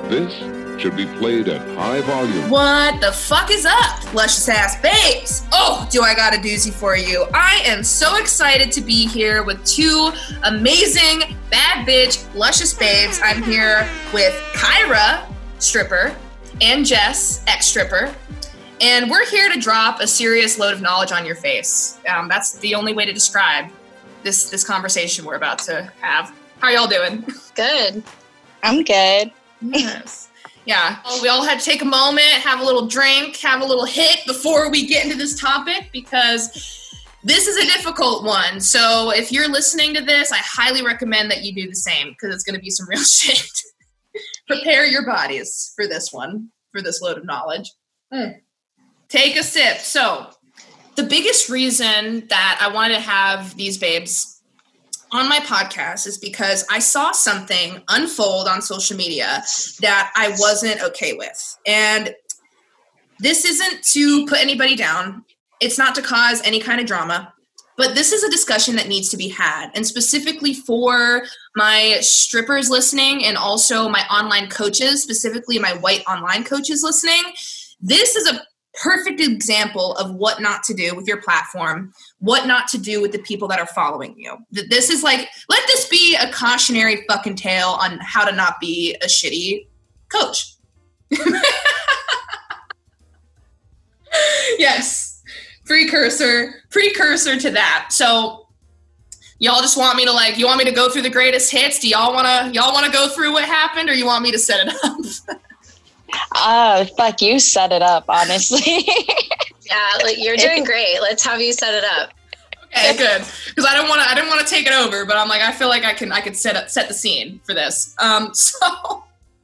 This should be played at high volume. What the fuck is up, luscious ass babes? Oh, do I got a doozy for you. I am so excited to be here with two amazing bad bitch luscious babes. I'm here with Kyra, stripper, and Jess, ex-stripper. And we're here to drop a serious load of knowledge on your face. That's the only way to describe this conversation we're about to have. How y'all doing? Good. I'm good. Yes. Yeah. Well, we all had to take a moment, have a little drink, have a little hit before we get into this topic because this is a difficult one. So if you're listening to this, I highly recommend that you do the same because it's going to be some real shit. Prepare your bodies for this one, for this load of knowledge. Take a sip. So the biggest reason that I wanted to have these babes on my podcast is because I saw something unfold on social media that I wasn't okay with. And this isn't to put anybody down. It's not to cause any kind of drama, but this is a discussion that needs to be had. And specifically for my strippers listening and also my online coaches, specifically my white online coaches listening, this is a perfect example of what not to do with your platform, what not to do with the people that are following you. This is like, let this be a cautionary fucking tale on how to not be a shitty coach. Yes, precursor to that. So y'all just want me to you want me to go through the greatest hits? Do y'all want to go through what happened, or you want me to set it up? Fuck, you set it up, honestly. Yeah, you're doing great. Let's have you set it up. Okay, good. Because I didn't want to take it over, but I'm like, I feel like I could set the scene for this. So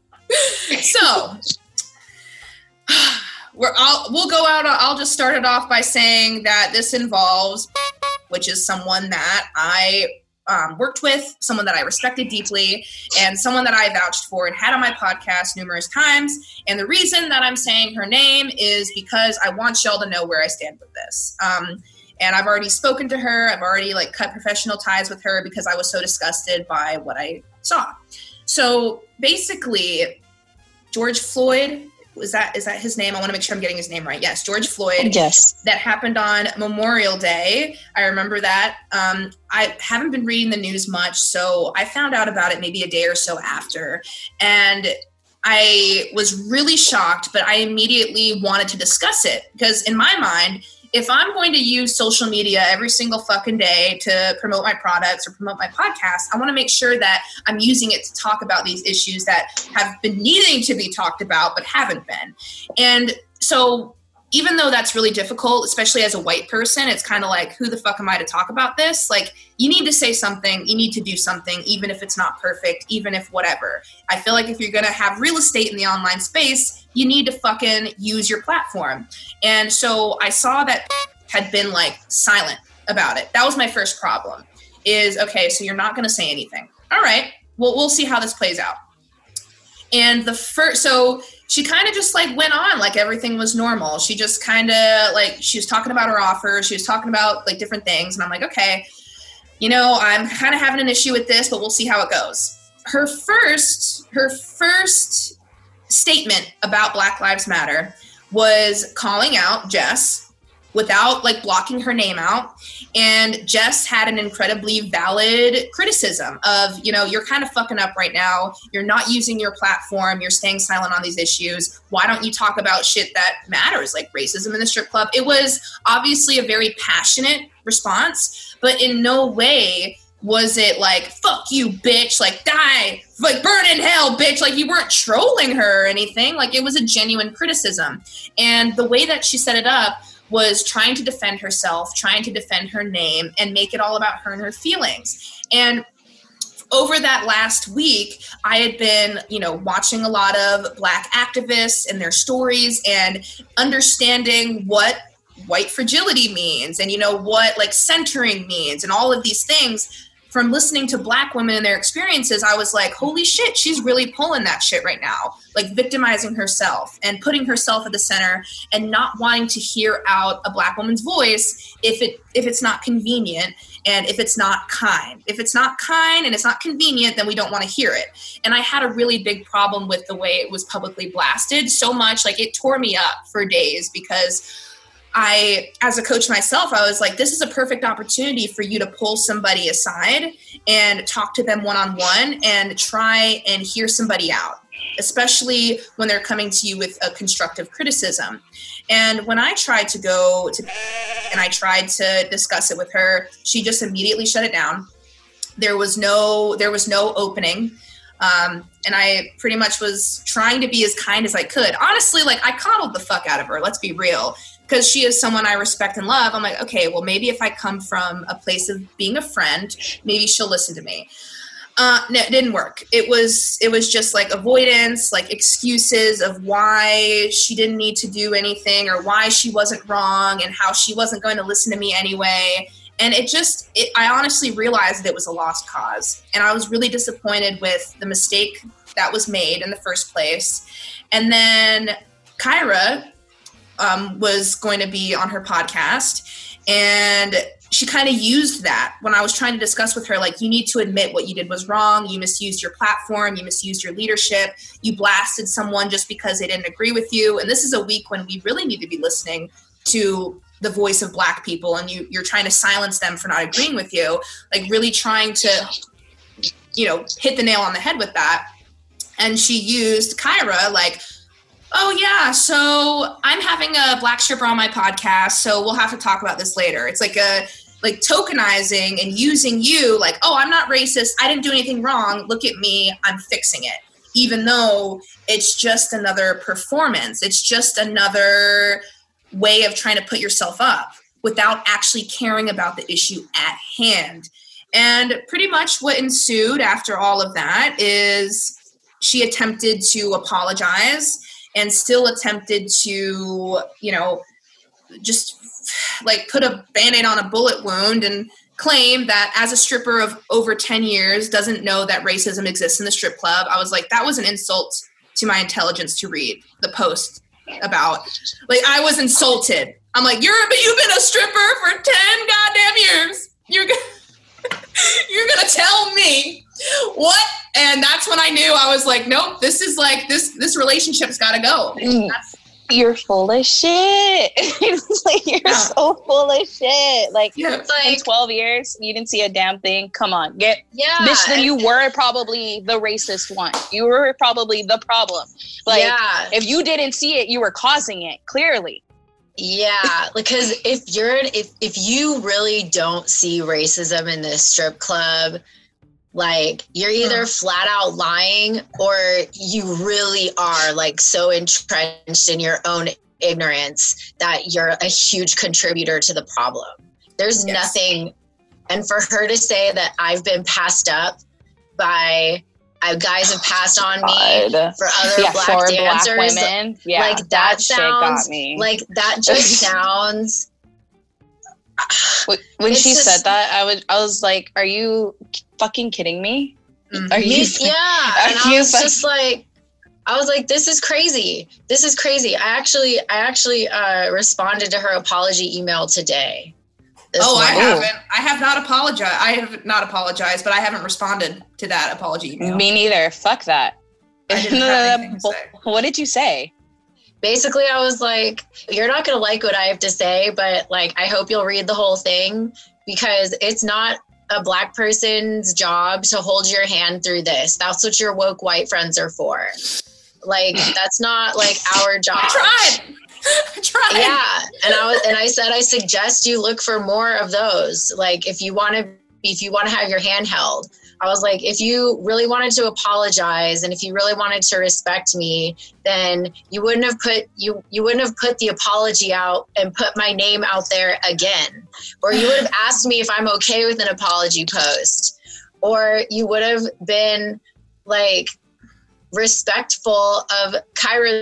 we'll go out. I'll just start it off by saying that this involves, which is someone that I worked with, someone that I respected deeply, and someone that I vouched for and had on my podcast numerous times. And the reason that I'm saying her name is because I want y'all to know where I stand with this. And I've already spoken to her. I've already cut professional ties with her because I was so disgusted by what I saw. So basically, George Floyd, is that his name? I want to make sure I'm getting his name right. Yes, George Floyd. Yes. That happened on Memorial Day. I remember that. I haven't been reading the news much, so I found out about it maybe a day or so after. And I was really shocked, but I immediately wanted to discuss it because in my mind, if I'm going to use social media every single fucking day to promote my products or promote my podcast, I want to make sure that I'm using it to talk about these issues that have been needing to be talked about but haven't been. And so even though that's really difficult, especially as a white person, it's kind of like, who the fuck am I to talk about this? You need to say something, you need to do something, even if it's not perfect, even if whatever. I feel like if you're going to have real estate in the online space, you need to fucking use your platform. And so I saw that had been silent about it. That was my first problem is, okay, so you're not going to say anything. All right, well, we'll see how this plays out. And so she kind of just went on like everything was normal. She just kind of she was talking about her offer. She was talking about different things. And I'm like, okay, I'm kind of having an issue with this, but we'll see how it goes. Her first statement about Black Lives Matter was calling out Jess without blocking her name out. And Jess had an incredibly valid criticism of, you're kind of fucking up right now. You're not using your platform. You're staying silent on these issues. Why don't you talk about shit that matters, like racism in the strip club? It was obviously a very passionate response, but in no way was it fuck you, bitch, die, burn in hell, bitch. You weren't trolling her or anything. It was a genuine criticism. And the way that she set it up was trying to defend herself, trying to defend her name, and make it all about her and her feelings. And over that last week, I had been, watching a lot of Black activists and their stories and understanding what white fragility means and, what centering means and all of these things from listening to Black women and their experiences, I was like, holy shit, she's really pulling that shit right now. Like victimizing herself and putting herself at the center and not wanting to hear out a Black woman's voice if it's not convenient and if it's not kind. If it's not kind and it's not convenient, then we don't want to hear it. And I had a really big problem with the way it was publicly blasted so much, like it tore me up for days because I, as a coach myself, I was like, this is a perfect opportunity for you to pull somebody aside and talk to them one-on-one and try and hear somebody out, especially when they're coming to you with a constructive criticism. And when I tried to go to and I tried to discuss it with her, she just immediately shut it down. There was no opening. And I pretty much was trying to be as kind as I could. Honestly, like I coddled the fuck out of her. Let's be real. Because she is someone I respect and love. I'm like, okay, well, maybe if I come from a place of being a friend, maybe she'll listen to me. No, it didn't work. It was just like avoidance, like excuses of why she didn't need to do anything or why she wasn't wrong and how she wasn't going to listen to me anyway. And I honestly realized that it was a lost cause. And I was really disappointed with the mistake that was made in the first place. And then Kyra was going to be on her podcast, and she kind of used that when I was trying to discuss with her, like, you need to admit what you did was wrong. You misused your platform. You misused your leadership. You blasted someone just because they didn't agree with you. And this is a week when we really need to be listening to the voice of Black people, and you're trying to silence them for not agreeing with you, like really trying to, hit the nail on the head with that. And she used Kyra like, oh yeah, so I'm having a Black stripper on my podcast, so we'll have to talk about this later. It's like tokenizing and using you like, oh, I'm not racist. I didn't do anything wrong. Look at me. I'm fixing it. Even though it's just another performance. It's just another way of trying to put yourself up without actually caring about the issue at hand. And pretty much what ensued after all of that is she attempted to apologize and still attempted to, just like put a Band-Aid on a bullet wound and claim that as a stripper of over 10 years doesn't know that racism exists in the strip club. I was like, that was an insult to my intelligence to read the post about, like, I was insulted. I'm like, you've been a stripper for 10 goddamn years. You're gonna tell me what? And that's when I knew. I was like, nope, this is like, this relationship's got to go. You're full of shit. It's like, you're so full of shit. Like, in 12 years, you didn't see a damn thing. Come on, bitch, then you were probably the racist one. You were probably the problem. Like, if you didn't see it, you were causing it, clearly. Yeah, because if you really don't see racism in this strip club, like, you're either flat out lying or you really are like so entrenched in your own ignorance that you're a huge contributor to the problem. There's nothing. And for her to say that I've been passed up by guys have passed on me for other Black dancers, Black women. Yeah, like that sounds, got me. Like that just sounds. When she said that, I was like, "Are you fucking kidding me? Are you?" Yeah, and I was just like, I was like, "This is crazy. This is crazy." I actually responded to her apology email today. I haven't. I have not apologized, but I haven't responded to that apology email. Me neither. Fuck that. I didn't have anything to say. What did you say? Basically, I was like, you're not going to like what I have to say, but like, I hope you'll read the whole thing, because it's not a Black person's job to hold your hand through this. That's what your woke white friends are for. Like, that's not like our job. I tried. Yeah. And I said, I suggest you look for more of those. Like, if you want to have your hand held, I was like, if you really wanted to apologize and if you really wanted to respect me, then you wouldn't have put the apology out and put my name out there again. Or you would have asked me if I'm okay with an apology post. Or you would have been like respectful of Kyra's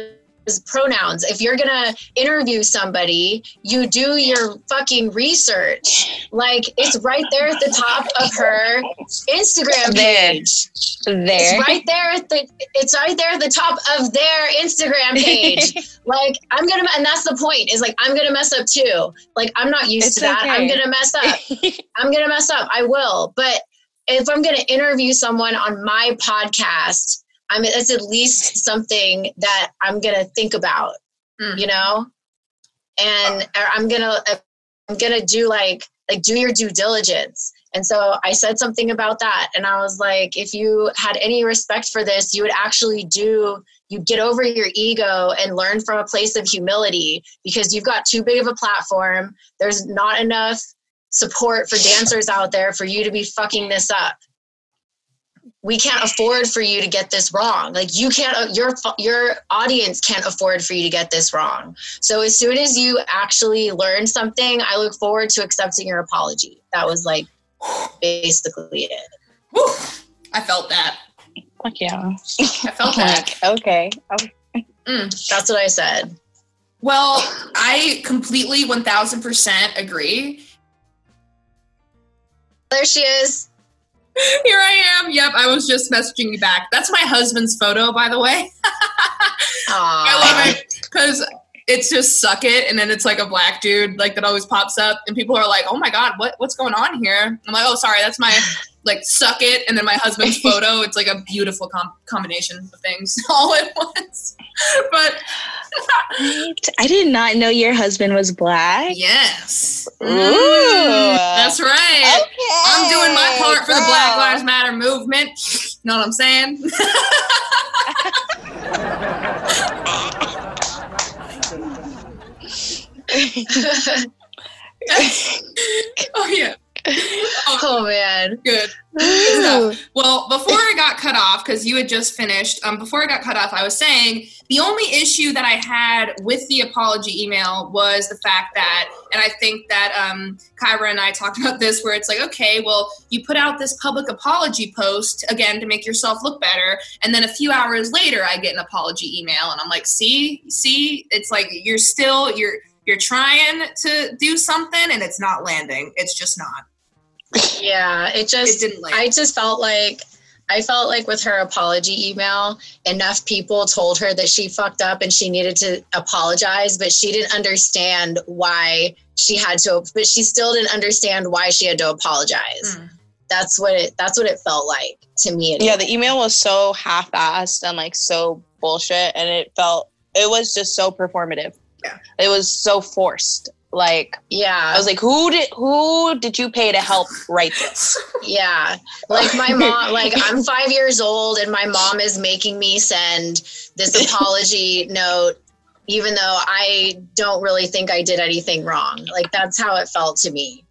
pronouns. If you're gonna interview somebody, you do your fucking research. Like, it's right there at the top of her Instagram page. It's right there at the top of their Instagram page. Like, and that's the point, is like, I'm gonna mess up too. Like, I'm not used to that. Okay. I'm gonna mess up. I will. But if I'm gonna interview someone on my podcast, it's at least something that I'm going to think about, you know, and I'm going to do like do your due diligence. And so I said something about that. And I was like, if you had any respect for this, you would actually you'd get over your ego and learn from a place of humility, because you've got too big of a platform. There's not enough support for dancers out there for you to be fucking this up. We can't afford for you to get this wrong. Like, you can't, your audience can't afford for you to get this wrong. So as soon as you actually learn something, I look forward to accepting your apology. That was like basically it. Whew. I felt that. Fuck yeah. I felt that. Okay. That's what I said. Well, I completely 1000% agree. There she is. Here I am. Yep, I was just messaging you back. That's my husband's photo, by the way. I love it because it's just suck it, and then it's like a black dude like that always pops up, and people are like, "Oh my god, what's going on here?" I'm like, "Oh, sorry, that's my like suck it," and then my husband's photo. It's like a beautiful combination of things all at once. But I did not know your husband was black. Yes. Ooh. That's right. Okay. I'm doing my part for the Black Lives Matter movement. You know what I'm saying? Oh, yeah. Oh man. Good stuff. Well, before I got cut off, because you had just finished, before I got cut off, I was saying the only issue that I had with the apology email was the fact that, and I think that Kyra and I talked about this, where it's like, okay, well, you put out this public apology post, again, to make yourself look better, and then a few hours later, I get an apology email, and I'm like, see, it's like you're trying to do something, and it's not landing. It's just not. Yeah, it didn't land. I felt like with her apology email, enough people told her that she fucked up and she needed to apologize, but she didn't understand why she had to, but she still didn't understand why she had to apologize. That's what it felt like to me. Yeah, the email was so half-assed and like so bullshit, and it was just so performative. Yeah. It was so forced. Like, yeah, I was like, who did you pay to help write this? Yeah. Like my mom, like I'm 5 years old and my mom is making me send this apology note, even though I don't really think I did anything wrong. Like, that's how it felt to me.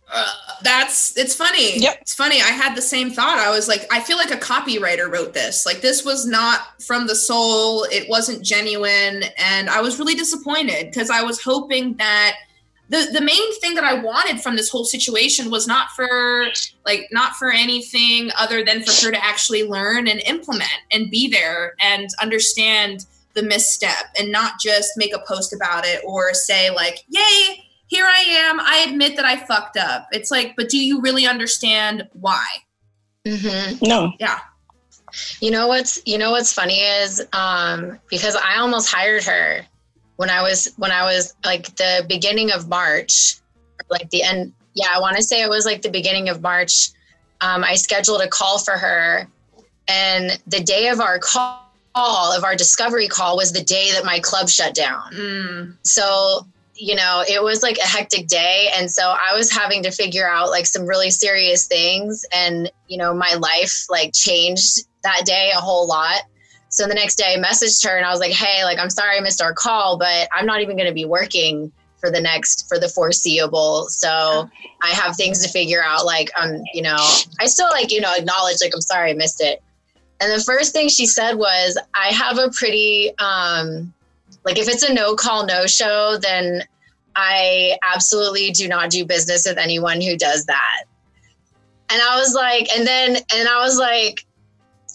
It's funny. Yep. It's funny. I had the same thought. I was like, I feel like a copywriter wrote this. Like, this was not from the soul. It wasn't genuine. And I was really disappointed because I was hoping that the main thing that I wanted from this whole situation was not for anything other than for her to actually learn and implement and be there and understand the misstep and not just make a post about it or say like, yay, here I am. I admit that I fucked up. It's like, but do you really understand why? Mm-hmm. No. Yeah. You know what's funny is because I almost hired her when I was like the beginning of March, or like the end. Yeah, I want to say it was like the beginning of March. I scheduled a call for her, and the day of our discovery call was the day that my club shut down. So, it was like a hectic day. And so I was having to figure out like some really serious things. And, my life like changed that day a whole lot. So the next day I messaged her and I was like, hey, like, I'm sorry I missed our call, but I'm not even going to be working for the foreseeable. So I have things to figure out. Like, I still like, acknowledge like, I'm sorry I missed it. And the first thing she said was, I have a pretty, like if it's a no call, no show, then I absolutely do not do business with anyone who does that. And I was like,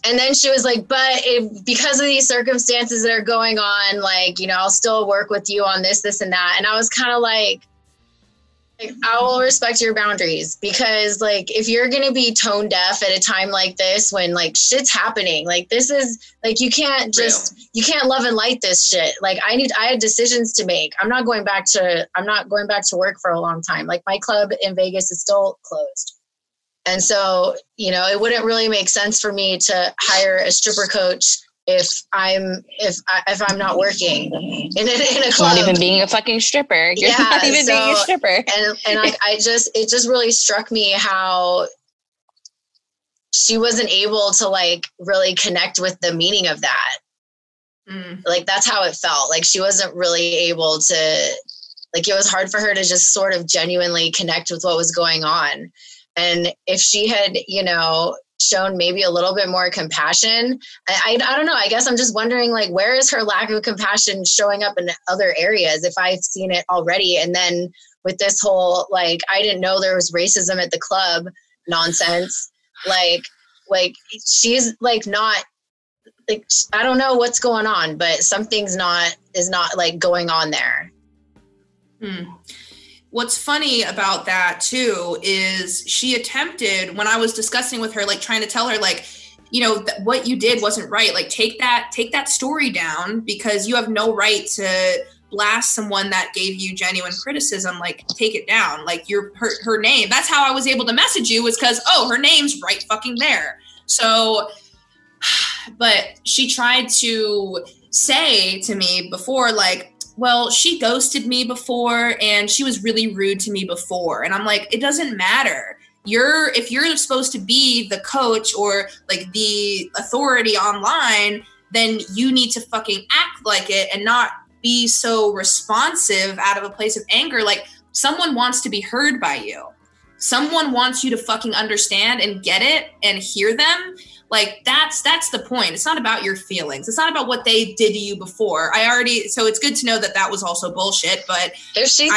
And then she was like, but because of these circumstances that are going on, like, you know, I'll still work with you on this, and that. And I was kind of like, I will respect your boundaries, because like, if you're going to be tone deaf at a time like this, when like shit's happening, like this is like, you can't love and light this shit. Like I had decisions to make. I'm not going back to work for a long time. Like my club in Vegas is still closed. And so, you know, it wouldn't really make sense for me to hire a stripper coach if I'm not working in a club. Not even being a fucking stripper. You're not even being a stripper. And like, it just really struck me how she wasn't able to like really connect with the meaning of that. Like, that's how it felt. Like she wasn't really able to, like, it was hard for her to just sort of genuinely connect with what was going on. And if she had, you know, shown maybe a little bit more compassion, I don't know. I guess I'm just wondering, like, where is her lack of compassion showing up in other areas if I've seen it already? And then with this whole, like, I didn't know there was racism at the club nonsense. Like she's like not, like, I don't know what's going on, but something's is not like going on there. What's funny about that too is she attempted, when I was discussing with her, like trying to tell her, like, you know, what you did wasn't right. Like take that story down, because you have no right to blast someone that gave you genuine criticism. Like take it down. Like her name. That's how I was able to message you, was because, her name's right fucking there. So, but she tried to say to me before, like, well, she ghosted me before and she was really rude to me before. And I'm like, it doesn't matter. If you're supposed to be the coach or like the authority online, then you need to fucking act like it and not be so responsive out of a place of anger. Like someone wants to be heard by you. Someone wants you to fucking understand and get it and hear them. Like that's the point. It's not about your feelings. It's not about what they did to you before. So it's good to know that was also bullshit. But if she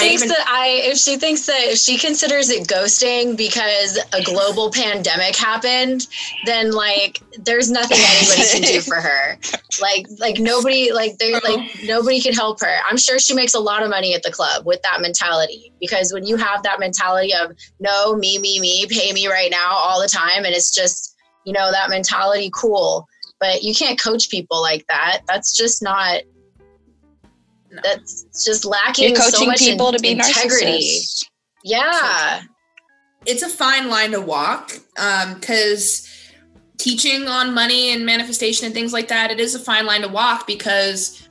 considers it ghosting because a global pandemic happened, then like there's nothing anybody can do for her. Like nobody, nobody can help her. I'm sure she makes a lot of money at the club with that mentality, because when you have that mentality of no, me, pay me right now all the time, and it's just, you know, that mentality, cool. But you can't coach people like that. That's just not, that's just lacking. You're coaching so much people to be integrity. Narcissists. Yeah. It's a fine line to walk, because teaching on money and manifestation and things like that, it is a fine line to walk, because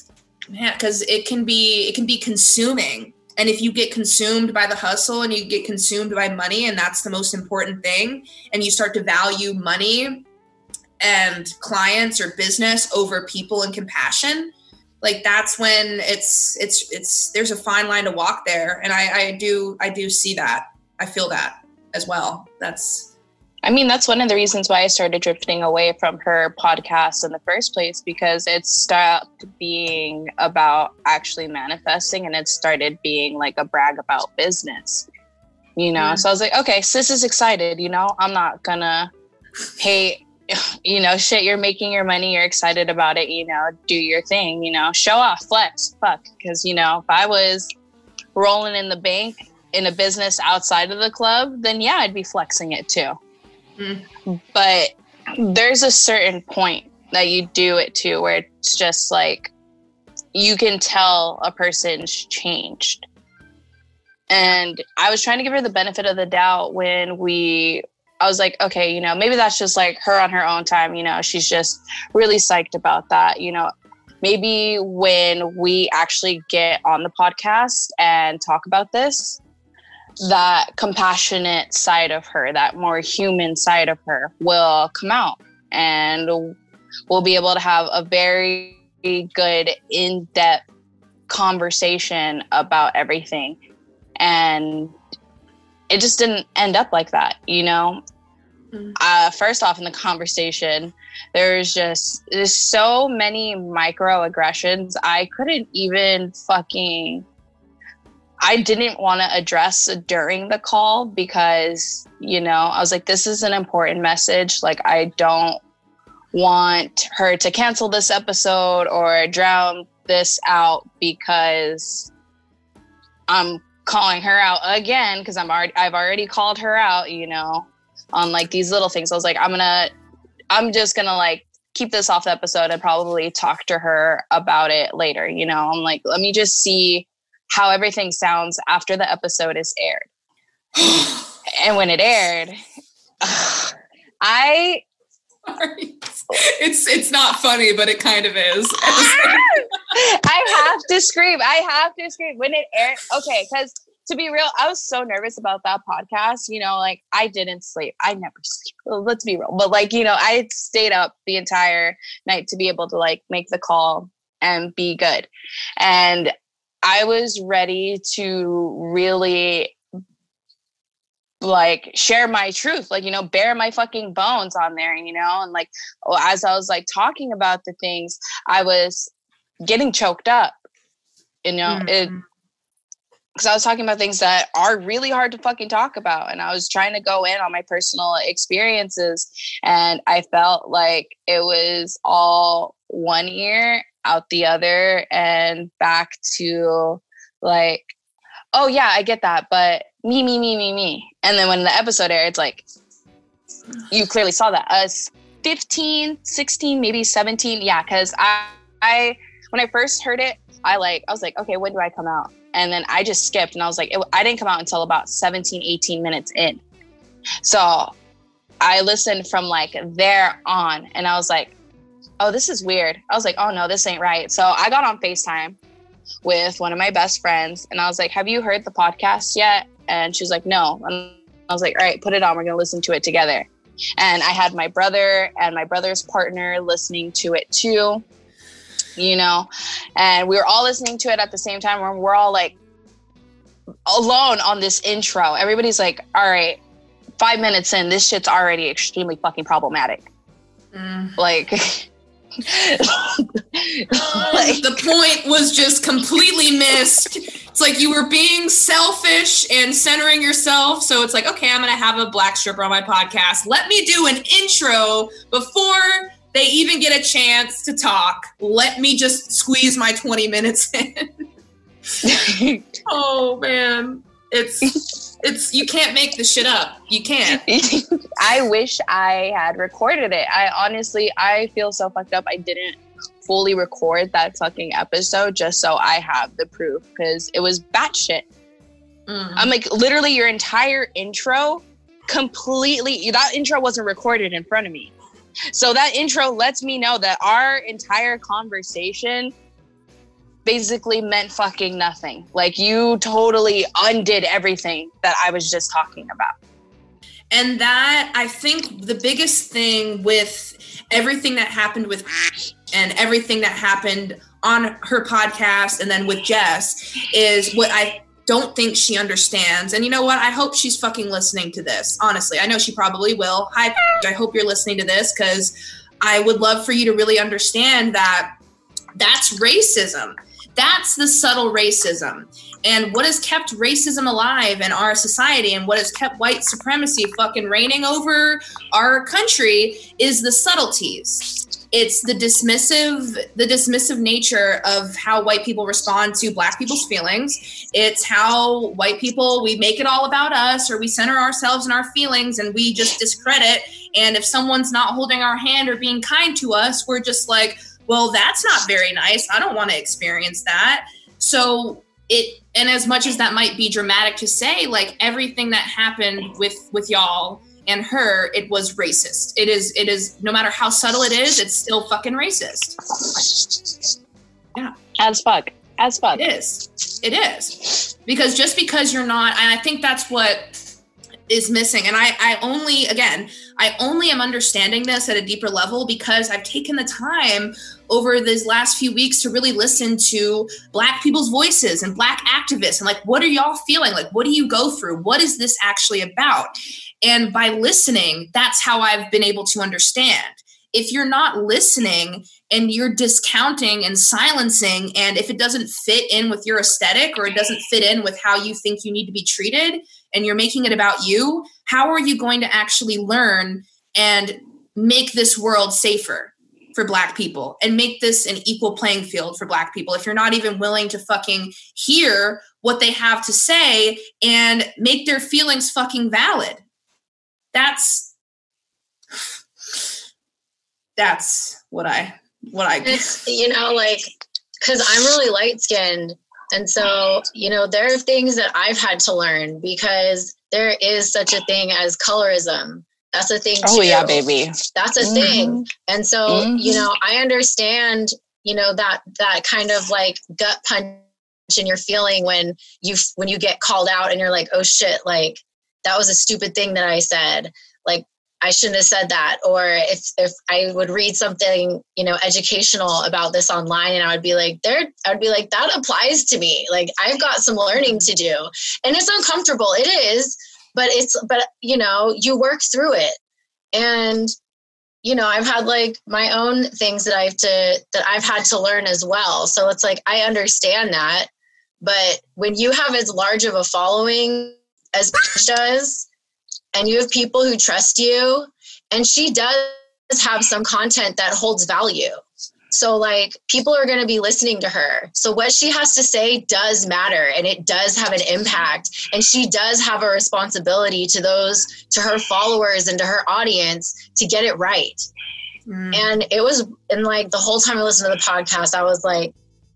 it can be consuming. And if you get consumed by the hustle and you get consumed by money, and that's the most important thing, and you start to value money and clients or business over people and compassion, like that's when it's there's a fine line to walk there. And I do see that. I feel that as well. That's one of the reasons why I started drifting away from her podcast in the first place, because it stopped being about actually manifesting and it started being like a brag about business, you know? So I was like, okay, sis is excited, you know, I'm not gonna, hey, you know, shit, you're making your money, you're excited about it, you know, do your thing, you know, show off, flex, fuck. Because, you know, if I was rolling in the bank in a business outside of the club, then yeah, I'd be flexing it too. But there's a certain point that you do it to where it's just like you can tell a person's changed. And I was trying to give her the benefit of the doubt when I was like, okay, you know, maybe that's just like her on her own time, you know, she's just really psyched about that, you know. Maybe when we actually get on the podcast and talk about this, that compassionate side of her, that more human side of her will come out, and we'll be able to have a very good in-depth conversation about everything. And it just didn't end up like that, you know? First off, in the conversation, there's so many microaggressions. I couldn't even I didn't want to address during the call, because, you know, I was like, this is an important message. Like, I don't want her to cancel this episode or drown this out because I'm calling her out again, because I've already called her out, you know, on like these little things. I was like, I'm just gonna like keep this off the episode and probably talk to her about it later. You know, I'm like, let me just see how everything sounds after the episode is aired. And when it aired, Sorry. It's not funny, but it kind of is. I have to scream when it aired. Okay, because to be real, I was so nervous about that podcast. You know, like I didn't sleep. I never sleep. Let's be real. But like, you know, I stayed up the entire night to be able to like make the call and be good. And I was ready to really like share my truth, like, you know, bare my fucking bones on there, you know, and like, as I was like talking about the things, I was getting choked up, you know, because I was talking about things that are really hard to fucking talk about. And I was trying to go in on my personal experiences, and I felt like it was all one ear out the other and back to like, oh yeah, I get that, but me. And then when the episode aired, it's like, you clearly saw that. Us 15, 16, maybe 17. Yeah, because I when I first heard it, I was like, okay, when do I come out? And then I just skipped, and I was like, I didn't come out until about 17, 18 minutes in. So I listened from like there on, and I was like, oh, this is weird. I was like, oh no, this ain't right. So I got on FaceTime with one of my best friends, and I was like, have you heard the podcast yet? And she was like, no. And I was like, all right, put it on. We're going to listen to it together. And I had my brother and my brother's partner listening to it too, you know, and we were all listening to it at the same time. We're all like alone on this intro. Everybody's like, all right, 5 minutes in, this shit's already extremely fucking problematic. Like, the point was just completely missed. It's like you were being selfish and centering yourself. So it's like, okay, I'm going to have a black stripper on my podcast. Let me do an intro before they even get a chance to talk. Let me just squeeze my 20 minutes in. Oh man. It's you can't make this shit up. You can't. I wish I had recorded it. I feel so fucked up. I didn't fully record that fucking episode just so I have the proof, because it was batshit. I'm like, literally your entire intro that intro wasn't recorded in front of me. So that intro lets me know that our entire conversation basically meant fucking nothing. Like, you totally undid everything that I was just talking about. And that, I think the biggest thing with everything that happened with and everything that happened on her podcast and then with Jess is what I don't think she understands. And you know what? I hope she's fucking listening to this. Honestly, I know she probably will. Hi, I hope you're listening to this, because I would love for you to really understand that that's racism. That's the subtle racism. And what has kept racism alive in our society and what has kept white supremacy fucking reigning over our country is the subtleties. It's the dismissive nature of how white people respond to black people's feelings. It's how white people, we make it all about us, or we center ourselves in our feelings and we just discredit. And if someone's not holding our hand or being kind to us, we're just like, well, that's not very nice. I don't want to experience that. So and as much as that might be dramatic to say, like, everything that happened with y'all and her, it was racist. It is, no matter how subtle it is, it's still fucking racist. Yeah. As fuck. It is. Because just because you're not, and I think that's what is missing. And I only am understanding this at a deeper level because I've taken the time over these last few weeks to really listen to Black people's voices and Black activists. And like, what are y'all feeling? Like, what do you go through? What is this actually about? And by listening, that's how I've been able to understand. If you're not listening and you're discounting and silencing, and if it doesn't fit in with your aesthetic or it doesn't fit in with how you think you need to be treated, and you're making it about you, how are you going to actually learn and make this world safer for Black people and make this an equal playing field for Black people if you're not even willing to fucking hear what they have to say and make their feelings fucking valid? That's what I it's, you know, like, because I'm really light skinned. And so, you know, there are things that I've had to learn because there is such a thing as colorism. That's a thing too. Oh yeah, baby. That's a thing. And so, you know, I understand, you know, that kind of like gut punch in your feeling when you get called out and you're like, oh shit, like that was a stupid thing that I said. Like, I shouldn't have said that. Or if I would read something, you know, educational about this online and I would be like, that applies to me. Like, I've got some learning to do. And it's uncomfortable. It is, but you know, you work through it. And, you know, I've had like my own things that I've had to learn as well. So it's like, I understand that. But when you have as large of a following as Paige does, and you have people who trust you, and she does have some content that holds value. So like people are going to be listening to her. So what she has to say does matter, and it does have an impact, and she does have a responsibility to her followers and to her audience to get it right. And it was, and like the whole time I listened to the podcast, I was like,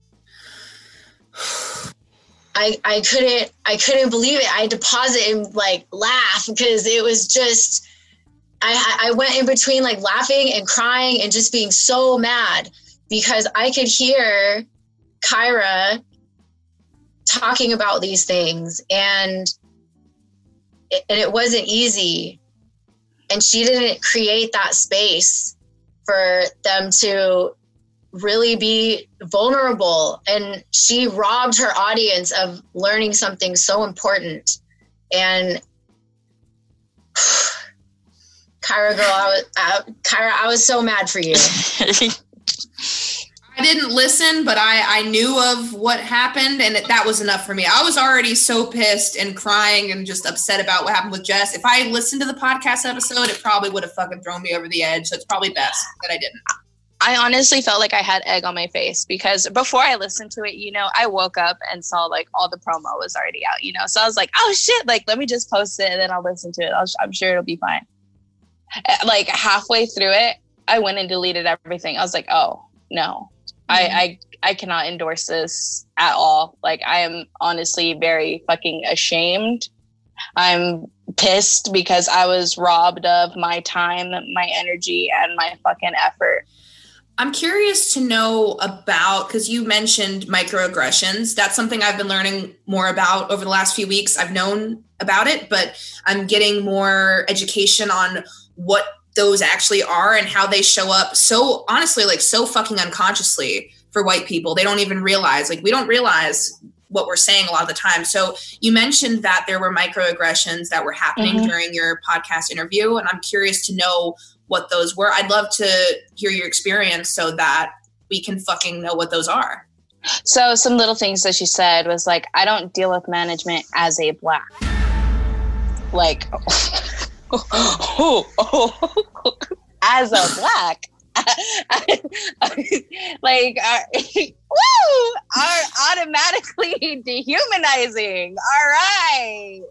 I couldn't believe it. I had to pause it and like laugh because it was just, I went in between like laughing and crying and just being so mad because I could hear Kyra talking about these things and it wasn't easy. And she didn't create that space for them to really be vulnerable, and she robbed her audience of learning something so important. And Kyra, girl, I was so mad for you. I didn't listen, but I knew of what happened, and that was enough for me. I was already so pissed and crying and just upset about what happened with Jess. If I listened to the podcast episode, it probably would have fucking thrown me over the edge. So it's probably best that I didn't. I honestly felt like I had egg on my face because before I listened to it, you know, I woke up and saw like all the promo was already out, you know, so I was like, oh shit, like let me just post it and then I'll listen to it. I'm sure it'll be fine. Like halfway through it, I went and deleted everything. I was like, oh no, I cannot endorse this at all. Like I am honestly very fucking ashamed. I'm pissed because I was robbed of my time, my energy, and my fucking effort. I'm curious to know about, because you mentioned microaggressions. That's something I've been learning more about over the last few weeks. I've known about it, but I'm getting more education on what those actually are and how they show up. So honestly, like so fucking unconsciously for white people. They don't even realize, like we don't realize what we're saying a lot of the time. So you mentioned that there were microaggressions that were happening during your podcast interview. And I'm curious to know what those were. I'd love to hear your experience so that we can fucking know what those are. So some little things that she said was like, I don't deal with management as a Black. Like, as a Black. Like, woo! Are automatically dehumanizing. All right.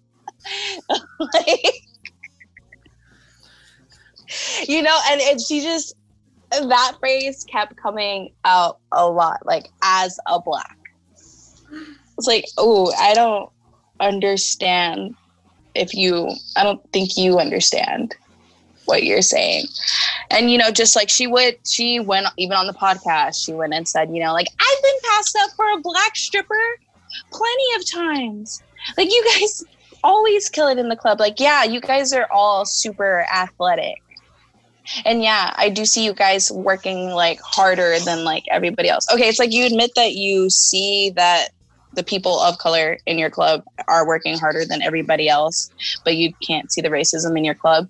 Like, you know, and she just, that phrase kept coming out a lot, like, as a Black. It's like, oh, I don't understand I don't think you understand what you're saying. And, you know, just like she went, even on the podcast, she went and said, you know, like, I've been passed up for a Black stripper plenty of times. Like, you guys always kill it in the club. Like, yeah, you guys are all super athletic. And yeah, I do see you guys working like harder than like everybody else. Okay, it's like you admit that you see that the people of color in your club are working harder than everybody else, but you can't see the racism in your club.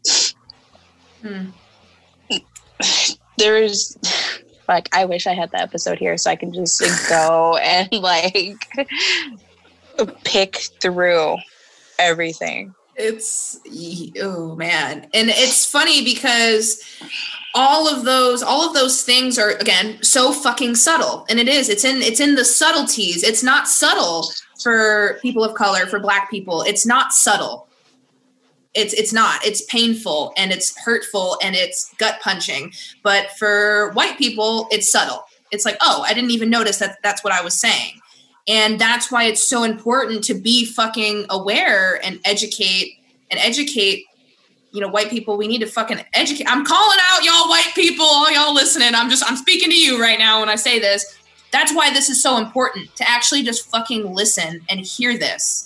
There's like, I wish I had the episode here so I can just like, go and like pick through everything. Oh man. And it's funny because all of those things are, again, so fucking subtle. And it's in the subtleties. It's not subtle for people of color, for Black people. It's not subtle. It's not. It's painful and it's hurtful and it's gut punching. But for white people, it's subtle. It's like, oh, I didn't even notice that's what I was saying. And that's why it's so important to be fucking aware and educate, white people. We need to fucking educate. I'm calling out y'all white people, all y'all listening. I'm speaking to you right now when I say this. That's why this is so important, to actually just fucking listen and hear this.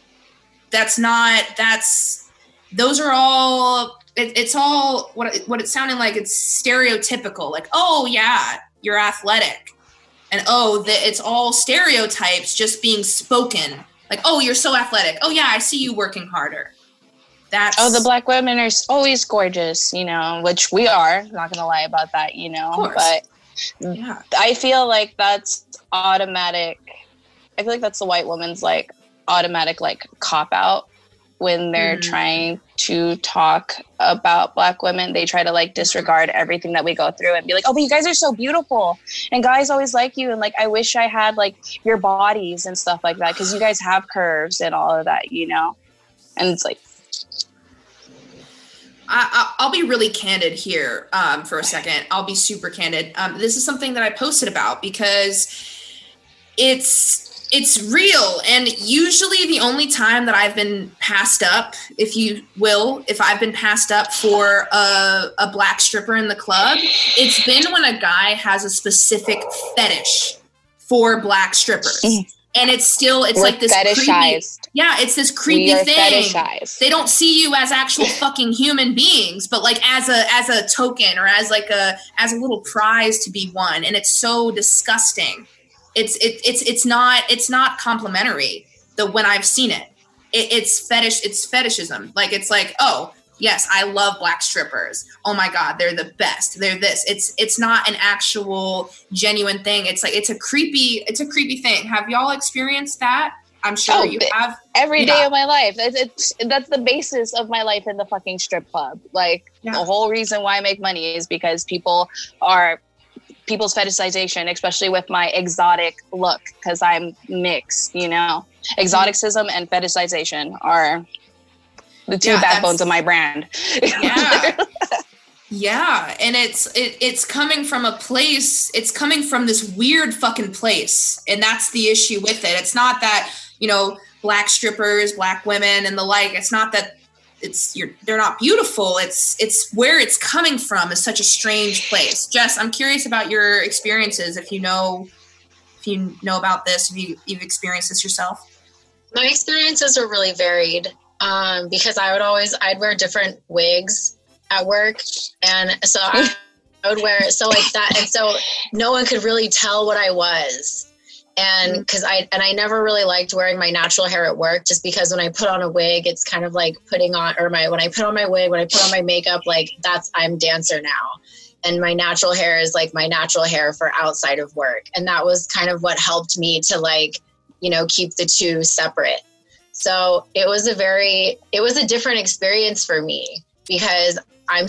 Those are all, it's all what it's sounding like. It's stereotypical. Like, oh yeah, you're athletic. And it's all stereotypes just being spoken. Like, oh, you're so athletic. Oh yeah, I see you working harder. The Black women are always gorgeous, which we are. Not gonna lie about that, But yeah. I feel like that's automatic. I feel like that's the white woman's like automatic like cop out when they're trying to talk about Black women. They try to like disregard everything that we go through and be like, oh, but you guys are so beautiful and guys always like you. And like, I wish I had like your bodies and stuff like that. Cause you guys have curves and all of that, and it's like, I'll be really candid here for a second. I'll be super candid. This is something that I posted about because it's real. And usually the only time that I've been passed up, if I've been passed up for a Black stripper in the club, it's been when a guy has a specific fetish for Black strippers. And it's like this fetishized. It's this creepy thing. Fetishized. They don't see you as actual fucking human beings, but like as a token or as a little prize to be won. And it's so disgusting. It's not complimentary. When I've seen it, it's fetishism. Like it's like, oh yes, I love Black strippers. Oh my God, they're the best. They're this. It's not an actual genuine thing. It's like it's a creepy thing. Have y'all experienced that? I'm sure you have. Every day of my life. That's the basis of my life in the fucking strip club. Like the whole reason why I make money is because people's fetishization, especially with my exotic look, because I'm mixed, Exoticism and fetishization are the two backbones of my brand. Yeah. Yeah. And it's coming from a place, it's coming from this weird fucking place. And that's the issue with it. It's not that, Black strippers, Black women and the like, it's not that they're not beautiful. It's where it's coming from is such a strange place. Jess, I'm curious about your experiences. If you know about this, if you've experienced this yourself. My experiences are really varied. Because I'd wear different wigs at work. And so I would wear, so like that. And so no one could really tell what I was. And cause I never really liked wearing my natural hair at work, just because when I put on a wig, it's kind of like when I put on my wig, when I put on my makeup, like I'm dancer now. And my natural hair is like my natural hair for outside of work. And that was kind of what helped me to like, keep the two separate. So it was a different experience for me because I'm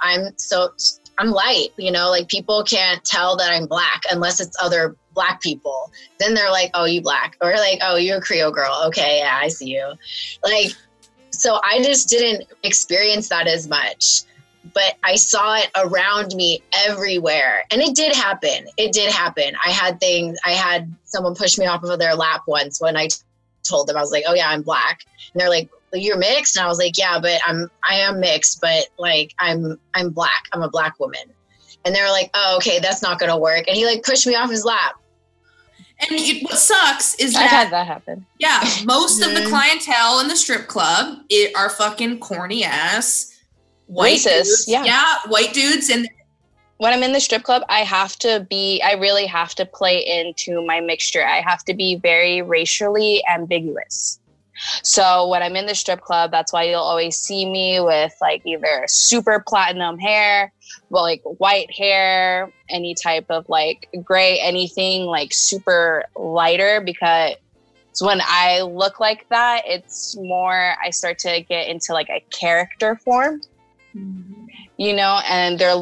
light, like people can't tell that I'm Black unless it's other Black people. Then they're like, oh, you Black, or like, oh, you're a Creole girl. Okay. Yeah, I see you. Like, so I just didn't experience that as much, but I saw it around me everywhere. And it did happen. I had someone push me off of their lap once when I told them, I was like, oh yeah, I'm Black. And they're like, well, you're mixed? And I was like, yeah, but I am mixed, but like, I'm Black. I'm a Black woman. And they were like, oh, okay, that's not going to work. And he like pushed me off his lap. And what sucks is that I've had that happen. Yeah. Most of the clientele in the strip club are fucking corny ass white racist. Dudes. Yeah. White dudes. And when I'm in the strip club, I really have to play into my mixture. I have to be very racially ambiguous. So when I'm in the strip club, that's why you'll always see me with like either super platinum hair, well, like white hair, any type of like gray, anything like super lighter, because So when I look like that, it's more, I start to get into like a character form, you know, and they're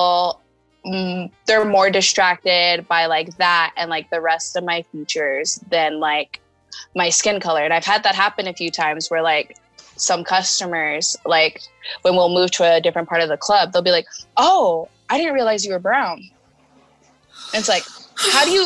more distracted by like that and like the rest of my features than like my skin color. And I've had that happen a few times where like some customers, like when we'll move to a different part of the club, they'll be like, oh, I didn't realize you were brown. And it's like, how can you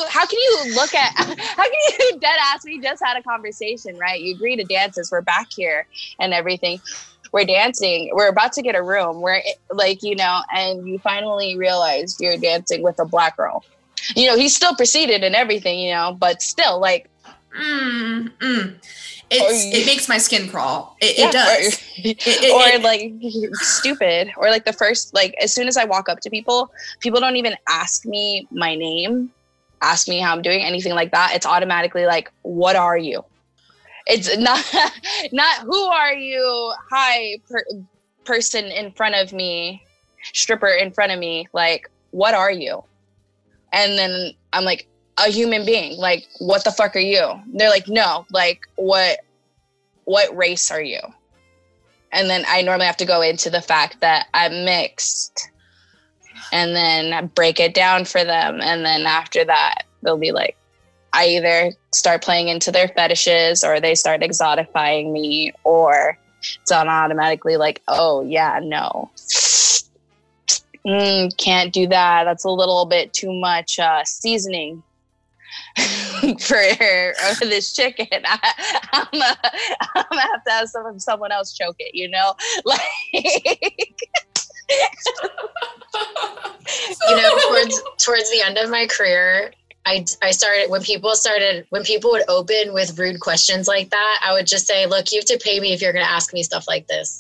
dead ass, we just had a conversation, right? You agree to dances, we're back here and everything. We're dancing, we're about to get a room where like, you know, and you finally realize you're dancing with a black girl. You know, he's still proceeded and everything, you know, but still like, it makes my skin crawl. It does. Or like stupid. Or like the first, like as soon as I walk up to people don't even ask me my name, ask me how I'm doing, anything like that. It's automatically like, what are you? It's not who are you? Hi, person in front of me, stripper in front of me. Like, what are you? And then I'm like, a human being. Like, what the fuck are you? They're like, no, like, what race are you? And then I normally have to go into the fact that I'm mixed and then I break it down for them. And then after that, they'll be like, I either start playing into their fetishes or they start exotifying me, or it's automatically like, oh yeah, no. Can't do that. That's a little bit too much seasoning for this chicken. I'm gonna have to have someone else choke it, you know? Like, you know, towards the end of my career, I started, when people would open with rude questions like that, I would just say, look, you have to pay me if you're going to ask me stuff like this.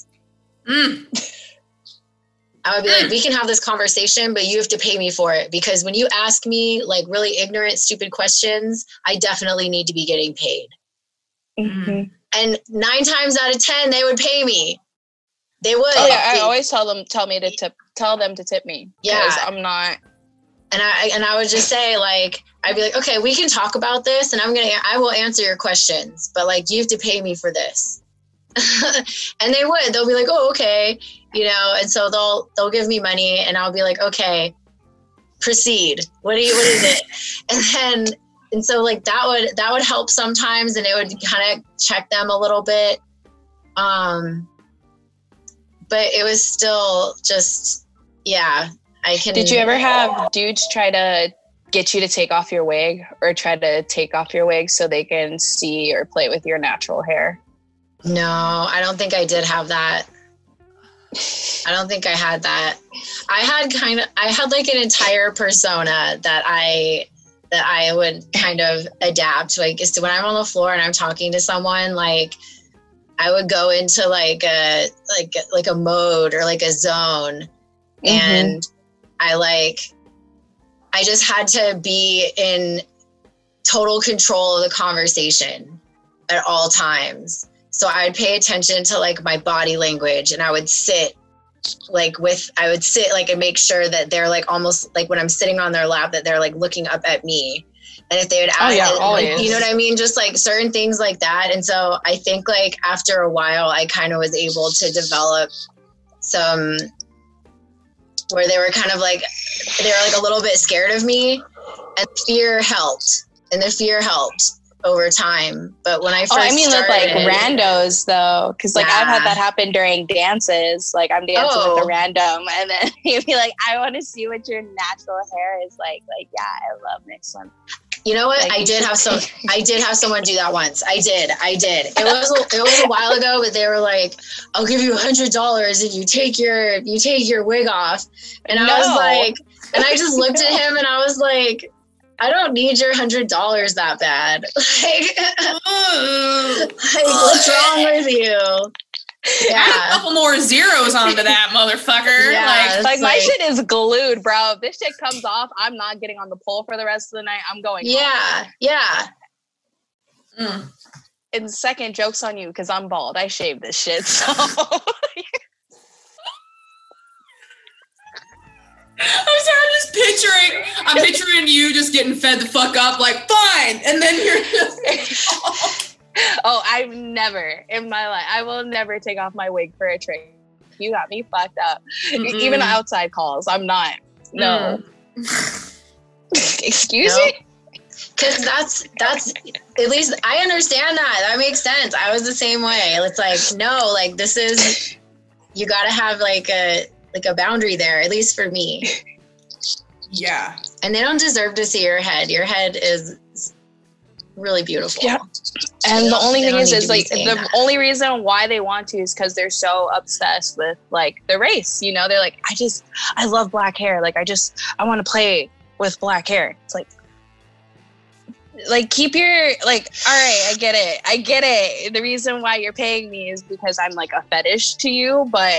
I would be like, we can have this conversation, but you have to pay me for it. Because when you ask me like really ignorant, stupid questions, I definitely need to be getting paid. And 9 times out of 10, they would pay me. They would. Oh, yeah, I always tell them to tip me. Yeah. I'm not. And I would just say, like, I'd be like, okay, we can talk about this and I will answer your questions, but like, you have to pay me for this. And they'll be like, oh, okay. You know, and so they'll give me money and I'll be like, okay, proceed. What is it? And so like that would help sometimes, and it would kind of check them a little bit. But it was still just, yeah, Did you ever have dudes try to get you to take off your wig, or try to take off your wig so they can see or play with your natural hair? No, I don't think I did have that. I don't think I had that. I had like an entire persona that I would kind of adapt. Like, when I'm on the floor and I'm talking to someone, like I would go into like a mode or like a zone, and I just had to be in total control of the conversation at all times. So I'd pay attention to like my body language, and I would sit and make sure that they're like, almost like when I'm sitting on their lap, that they're like looking up at me. And if they would ask, you know what I mean? Just like certain things like that. And so I think like after a while, I kind of was able to develop some, where they were kind of like, they were like a little bit scared of me, and fear helped over time. But when I first started, like randos though, because like I've had that happen during dances. Like I'm dancing with a random, and then you'd be like, I want to see what your natural hair is like. Like, yeah, I love mixed one. You know what? Like, I did have someone do that once. I did. It was a while ago, but they were like, I'll give you $100 if you take your wig off. And I was like, and I just looked at him and I was like, I don't need your $100 that bad. Like what's wrong with you? Yeah. Add a couple more zeros onto that motherfucker. Yeah, like my shit is glued, bro. If this shit comes off, I'm not getting on the pole for the rest of the night. I'm going home. Yeah. And second, joke's on you, because I'm bald. I shaved this shit, so... I'm picturing you just getting fed the fuck up, like, fine, fine. And then you're just oh, I've never in my life, I will never take off my wig for a trick. You got me fucked up. Even outside calls, I'm not. No. Excuse me? Because that's at least I understand that. That makes sense. I was the same way. It's like, no, like this is, you got to have like a boundary there, at least for me. Yeah. And they don't deserve to see your head. Your head is really beautiful. Yeah. And the only thing is like the only reason why they want to is because they're so obsessed with like the race. You know, they're like, I love black hair. Like I want to play with black hair. It's like keep your like, all right, I get it. The reason why you're paying me is because I'm like a fetish to you, but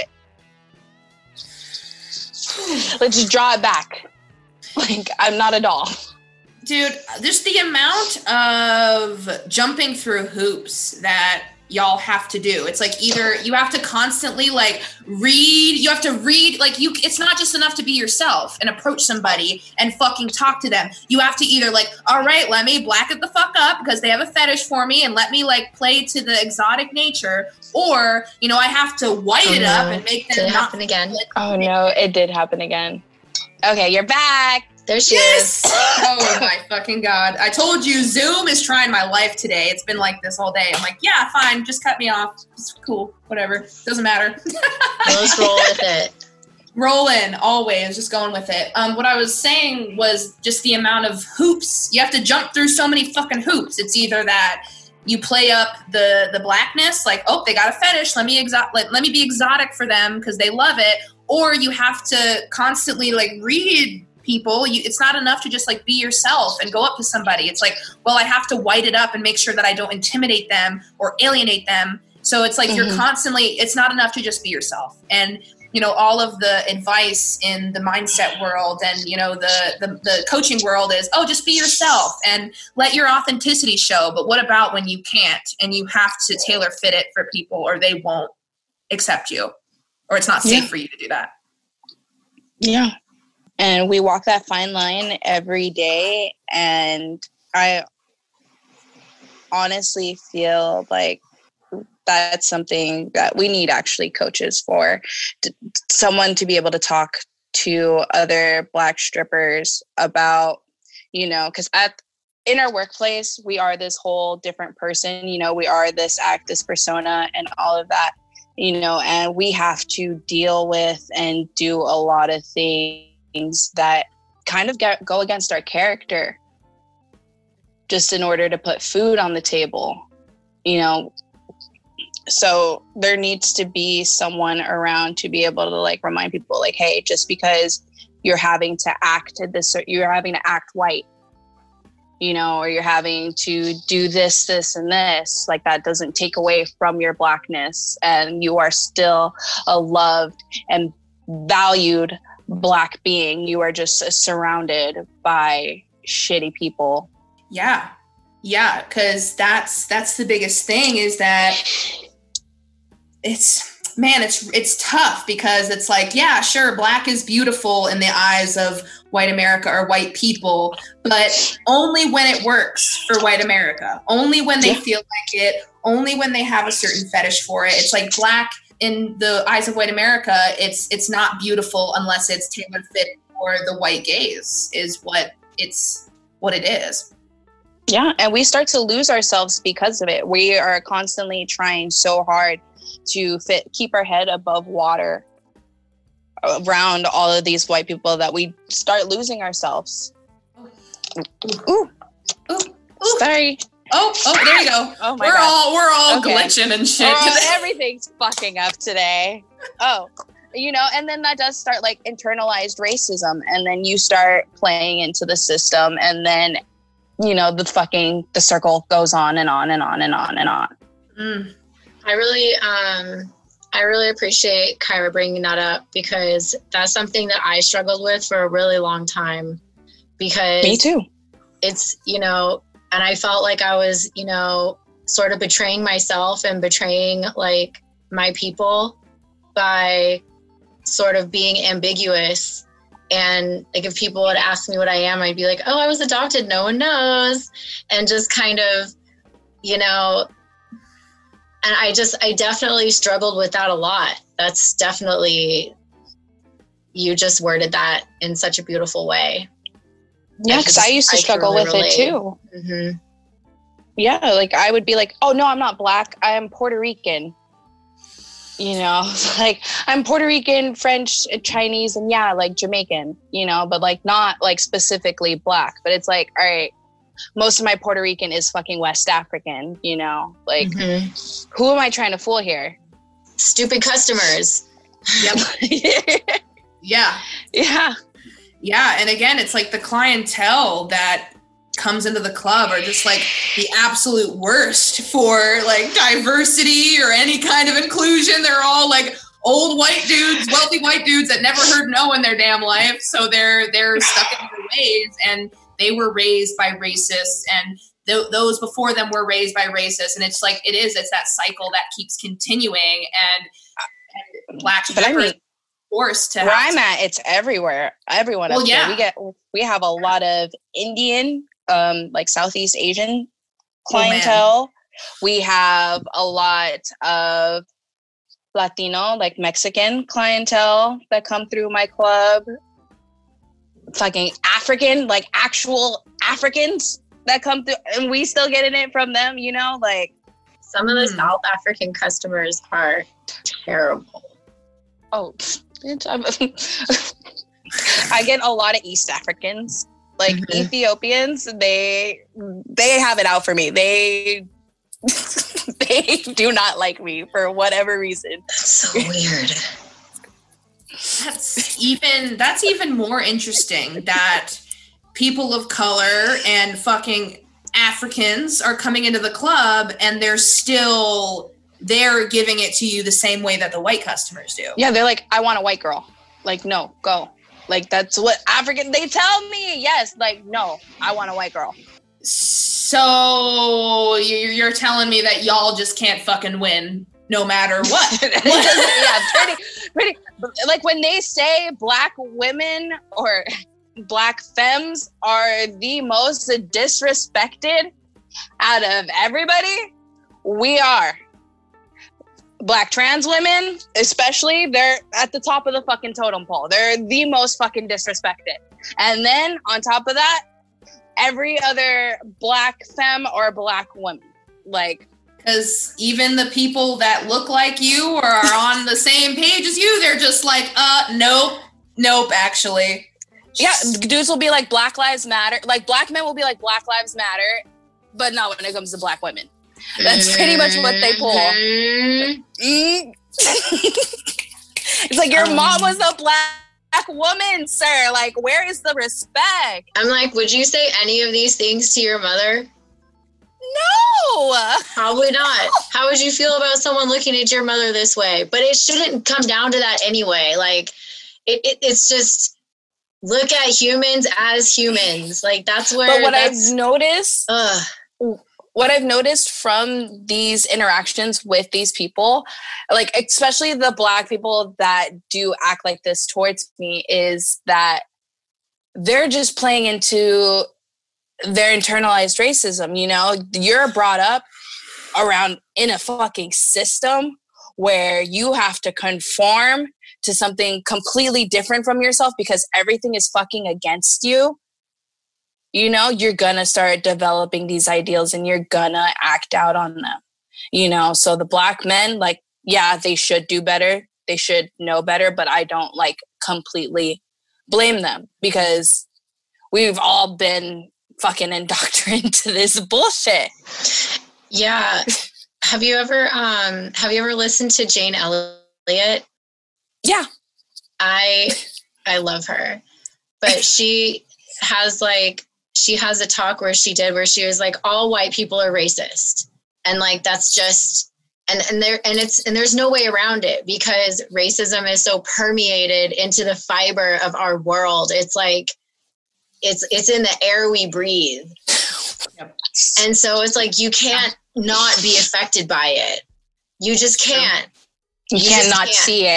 let's just draw it back. Like I'm not a doll. Dude, just the amount of jumping through hoops that y'all have to do. It's like either you have to constantly like read, like it's not just enough to be yourself and approach somebody and fucking talk to them. You have to either like, all right, let me black it the fuck up because they have a fetish for me and let me like play to the exotic nature, or, you know, I have to white it up and make them not happen again. Oh no, it did happen again. Okay, you're back. There she is. Oh my fucking God. I told you Zoom is trying my life today. It's been like this all day. I'm like, yeah, fine. Just cut me off. It's cool. Whatever. Doesn't matter. Let's roll with it. Rolling, always. Just going with it. What I was saying was just the amount of hoops. You have to jump through so many fucking hoops. It's either that you play up the blackness, like, oh, they got a fetish. Let me be exotic for them because they love it. Or you have to constantly like read people. It's not enough to just like be yourself and go up to somebody. It's like, well, I have to white it up and make sure that I don't intimidate them or alienate them. So it's like you're constantly, it's not enough to just be yourself. And, you know, all of the advice in the mindset world and, you know, the coaching world is, oh, just be yourself and let your authenticity show. But what about when you can't and you have to tailor fit it for people or they won't accept you or it's not safe for you to do that? Yeah. And we walk that fine line every day. And I honestly feel like that's something that we need actually coaches for. Someone to be able to talk to other Black strippers about, you know, because in our workplace, we are this whole different person. You know, we are this this persona and all of that, you know, and we have to deal with and do a lot of things that kind of go against our character just in order to put food on the table, you know. So there needs to be someone around to be able to like remind people like, hey, just because you're having to act white, you know, or you're having to do this, and this, like that doesn't take away from your Blackness, and you are still a loved and valued Black being. You are just surrounded by shitty people. Yeah, because that's the biggest thing is that it's tough because it's like, yeah, sure, Black is beautiful in the eyes of white America or white people, but only when it works for white America, only when they feel like it, only when they have a certain fetish for it. It's like Black in the eyes of white America, it's not beautiful unless it's tailor fit for the white gaze is what it is. Yeah, and we start to lose ourselves because of it. We are constantly trying so hard to keep our head above water around all of these white people that we start losing ourselves. Ooh. Sorry. Oh, there you go. Oh my God. We're all glitching and shit. Everything's fucking up today. Oh, you know, and then that does start like internalized racism, and then you start playing into the system, and then, you know, the circle goes on and on and on and on and on. I really appreciate Kyra bringing that up because that's something that I struggled with for a really long time. Because me too. It's, you know, and I felt like I was, you know, sort of betraying myself and betraying like my people by sort of being ambiguous And like if people would ask me what I am, I'd be like, oh, I was adopted, no one knows. And just kind of, you know, and I definitely struggled with that a lot. That's definitely, you just worded that in such a beautiful way. Yeah, because I used to struggle with it too. Mm-hmm. Yeah, like I would be like, oh no, I'm not Black, I am Puerto Rican. You know, like I'm Puerto Rican, French, Chinese, and yeah, like Jamaican, you know, but like not like specifically Black. But it's like, all right, most of my Puerto Rican is fucking West African, you know, like who am I trying to fool here? Stupid customers. Yep. Yeah. Yeah. Yeah. And again, it's like the clientele that comes into the club are just like the absolute worst for like diversity or any kind of inclusion. They're all like old white dudes, wealthy white dudes that never heard no in their damn life. So they're stuck in their ways, and they were raised by racists, and those before them were raised by racists. And it's like, it's that cycle that keeps continuing, and Black strippers forced to. Where I'm at, it's everywhere. Everyone. Well, yeah. We have a lot of Indian, like Southeast Asian clientele. We have a lot of Latino, like Mexican clientele that come through my club. Fucking African, like actual Africans that come through, and we still getting it from them, you know, like some of the South African customers are terrible. Oh, I get a lot of East Africans, like Ethiopians. They have it out for me. They do not like me for whatever reason. That's so weird. That's even more interesting that people of color and fucking Africans are coming into the club, and they're giving it to you the same way that the white customers do. Yeah, they're like, I want a white girl. Like, no, go. Like, that's what they tell me. Yes, like, no, I want a white girl. So you're telling me that y'all just can't fucking win no matter what. Yeah, pretty. Like when they say Black women or Black femmes are the most disrespected out of everybody, we are. Black trans women, especially, they're at the top of the fucking totem pole. They're the most fucking disrespected. And then on top of that, every other Black femme or Black woman, like, because even the people that look like you or are on the same page as you, they're just like, nope, actually. Yeah, dudes will be like, Black Lives Matter. Like, Black men will be like, Black Lives Matter, but not when it comes to Black women. That's pretty much what they pull. It's like, your mom was a Black woman, sir. Like, where is the respect? I'm like, would you say any of these things to your mother? No. Probably not. How would you feel about someone looking at your mother this way? But it shouldn't come down to that anyway. Like, it's just, look at humans as humans. Like, that's where. But what I've noticed from these interactions with these people, like especially the Black people that do act like this towards me, is that they're just playing into their internalized racism. You know, you're brought up around in a fucking system where you have to conform to something completely different from yourself because everything is fucking against you. You know, you're gonna start developing these ideals and you're gonna act out on them, you know? So the Black men, like, yeah, they should do better. They should know better, but I don't like completely blame them because we've all been fucking indoctrinated to this bullshit. Yeah. Have you ever listened to Jane Elliott? Yeah. I love her, but she has a talk where she was like, all white people are racist. And like, that's just, and there's no way around it because racism is so permeated into the fiber of our world. It's like, it's in the air we breathe. Yep. And so it's like, you can't not be affected by it. You just can't. You cannot see it.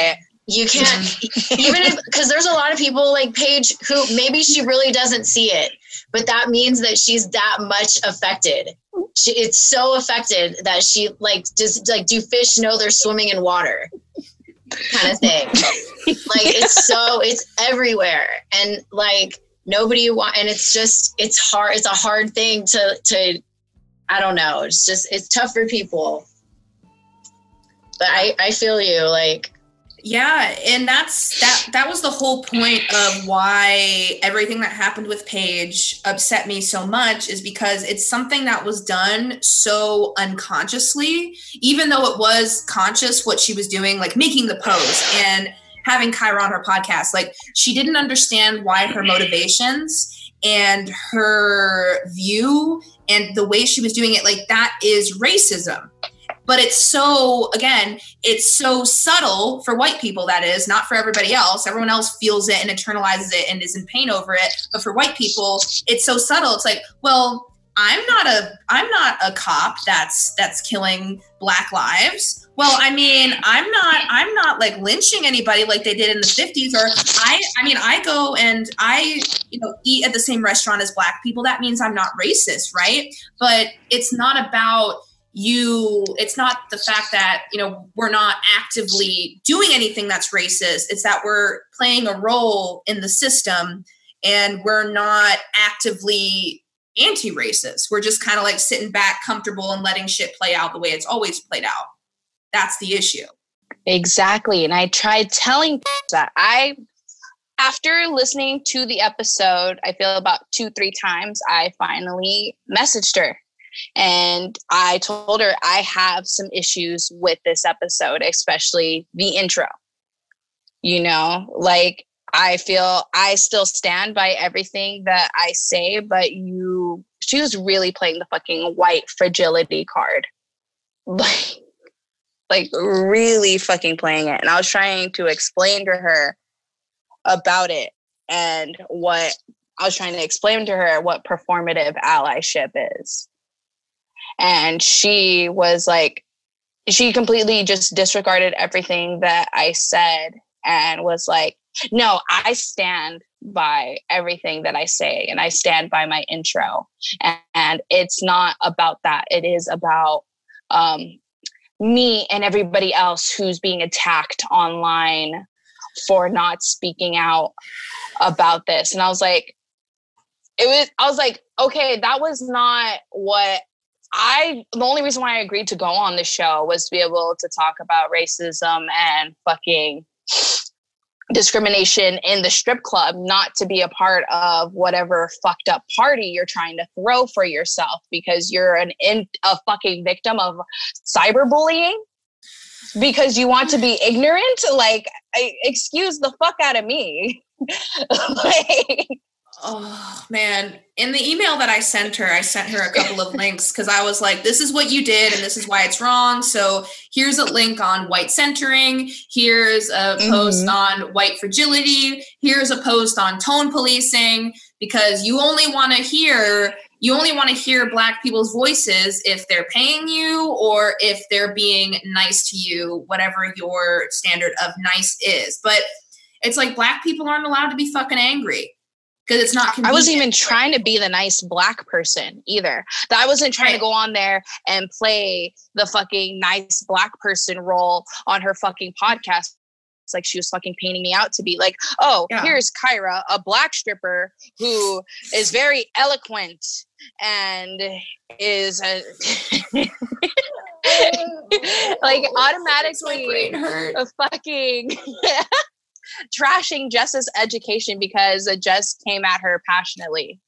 You can't, even if, because there's a lot of people like Paige who maybe she really doesn't see it, but that means that she's that much affected. It's so affected that she like just like, do fish know they're swimming in water kind of thing. Like it's everywhere, and like nobody and it's hard. It's a hard thing to I don't know. It's tough for people, but I feel you, like. Yeah, and that was the whole point of why everything that happened with Paige upset me so much, is because it's something that was done so unconsciously, even though it was conscious what she was doing, like making the post and having Kyra on her podcast. Like, she didn't understand why her motivations and her view and the way she was doing it, like, that is racism. But it's so subtle for white people, that is, not for everybody else. Everyone else feels it and internalizes it and is in pain over it. But for white people, it's so subtle. It's like, well, I'm not a cop that's killing Black lives. Well, I mean, I'm not like lynching anybody like they did in the 50s. Or I go and I eat at the same restaurant as Black people. That means I'm not racist, right? But it's not about it's not the fact that, we're not actively doing anything that's racist. It's that we're playing a role in the system and we're not actively anti-racist. We're just kind of like sitting back comfortable and letting shit play out the way it's always played out. That's the issue. Exactly. And I tried telling that after listening to the episode, I feel about 2-3 times, I finally messaged her. And I told her I have some issues with this episode, especially the intro. Like, I feel I still stand by everything that I say, but she was really playing the fucking white fragility card. Like really fucking playing it. And I was trying to explain to her about it and what performative allyship is. And she was like, she completely just disregarded everything that I said and was like, no, I stand by everything that I say and I stand by my intro. And it's not about that. It is about me and everybody else who's being attacked online for not speaking out about this. And I was like, okay, that was not what the only reason why I agreed to go on the show was to be able to talk about racism and fucking discrimination in the strip club, not to be a part of whatever fucked up party you're trying to throw for yourself because you're a fucking victim of cyberbullying because you want to be ignorant. Like, excuse the fuck out of me. Like, oh man, in the email that I sent her a couple of links because I was like, this is what you did and this is why it's wrong. So here's a link on white centering. Here's a post on white fragility. Here's a post on tone policing, because you only want to hear Black people's voices if they're paying you or if they're being nice to you, whatever your standard of nice is. But it's like Black people aren't allowed to be fucking angry. Because it's not convenient. I wasn't even trying to be the nice Black person either. I wasn't trying to go on there and play the fucking nice Black person role on her fucking podcast. It's like she was fucking painting me out to be like, here's Kyra, a Black stripper who is very eloquent and is like automatically a fucking trashing Jess's education because Jess came at her passionately,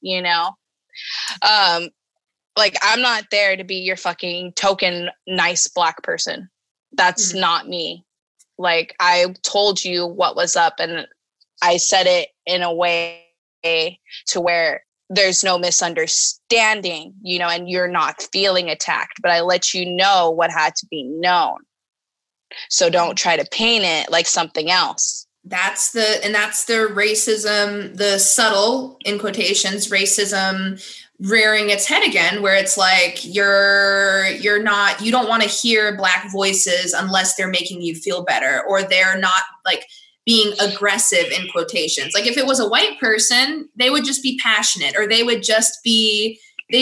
like, I'm not there to be your fucking token nice Black person. That's not me. Like, I told you what was up and I said it in a way to where there's no misunderstanding, and you're not feeling attacked, but I let you know what had to be known. So don't try to paint it like something else. That's the racism, the subtle, in quotations, racism rearing its head again, where it's like you don't want to hear Black voices unless they're making you feel better, or they're not like being aggressive in quotations. Like if it was a white person, they would just be passionate, or they would just be,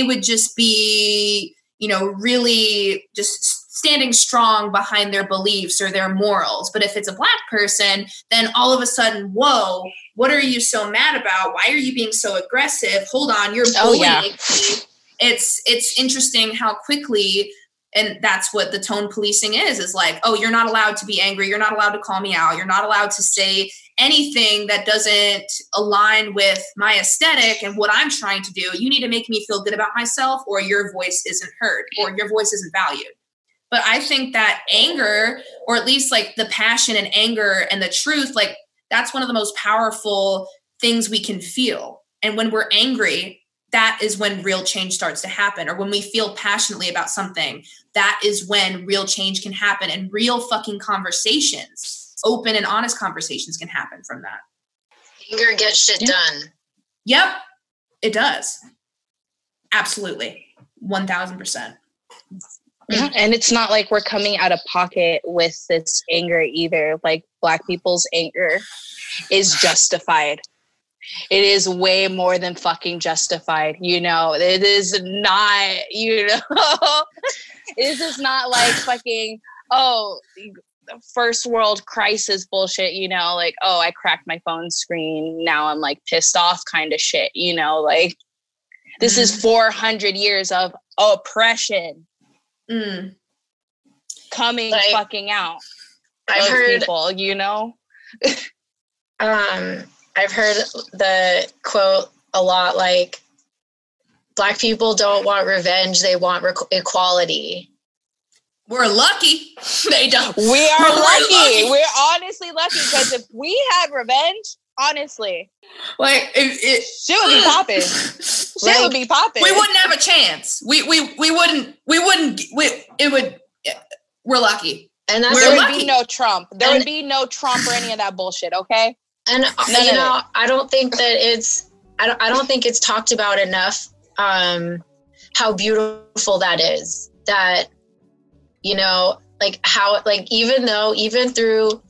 you know, really just standing strong behind their beliefs or their morals. But if it's a Black person, then all of a sudden, whoa, what are you so mad about? Why are you being so aggressive? Hold on, you're bullying me. It's interesting how quickly, and that's what the tone policing is like, oh, you're not allowed to be angry. You're not allowed to call me out. You're not allowed to say anything that doesn't align with my aesthetic and what I'm trying to do. You need to make me feel good about myself, or your voice isn't heard, or your voice isn't valued. But I think that anger, or at least like the passion and anger and the truth, like that's one of the most powerful things we can feel. And when we're angry, that is when real change starts to happen. Or when we feel passionately about something, that is when real change can happen, and real fucking conversations, open and honest conversations, can happen from that. Anger gets shit done. Yep, it does. Absolutely. 1000%. Yeah, and it's not like we're coming out of pocket with this anger either. Like Black people's anger is justified. It is way more than fucking justified. You know, it is not, you know, it's just not like fucking, oh, first world crisis bullshit, you know, like, oh, I cracked my phone screen. Now I'm like pissed off kind of shit, you know, like this is 400 years of oppression. Coming like, fucking out. I've heard people, you know. I've heard the quote a lot, like Black people don't want revenge; they want equality. We're lucky they don't. We are lucky. We're honestly lucky, because if we had revenge, honestly, like shit would be popping. Shit would be popping. We wouldn't have a chance. We wouldn't. We're lucky. And there would be no Trump. There would be no Trump or any of that bullshit. Okay. And you know, I don't think that I don't think it's talked about enough. How beautiful that is. That, you know, like how, like even through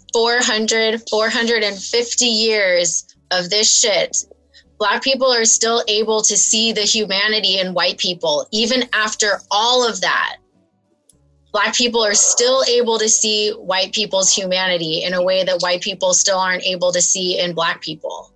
450 years of this shit, Black people are still able to see the humanity in white people. Even after all of that, Black people are still able to see white people's humanity in a way that white people still aren't able to see in Black people.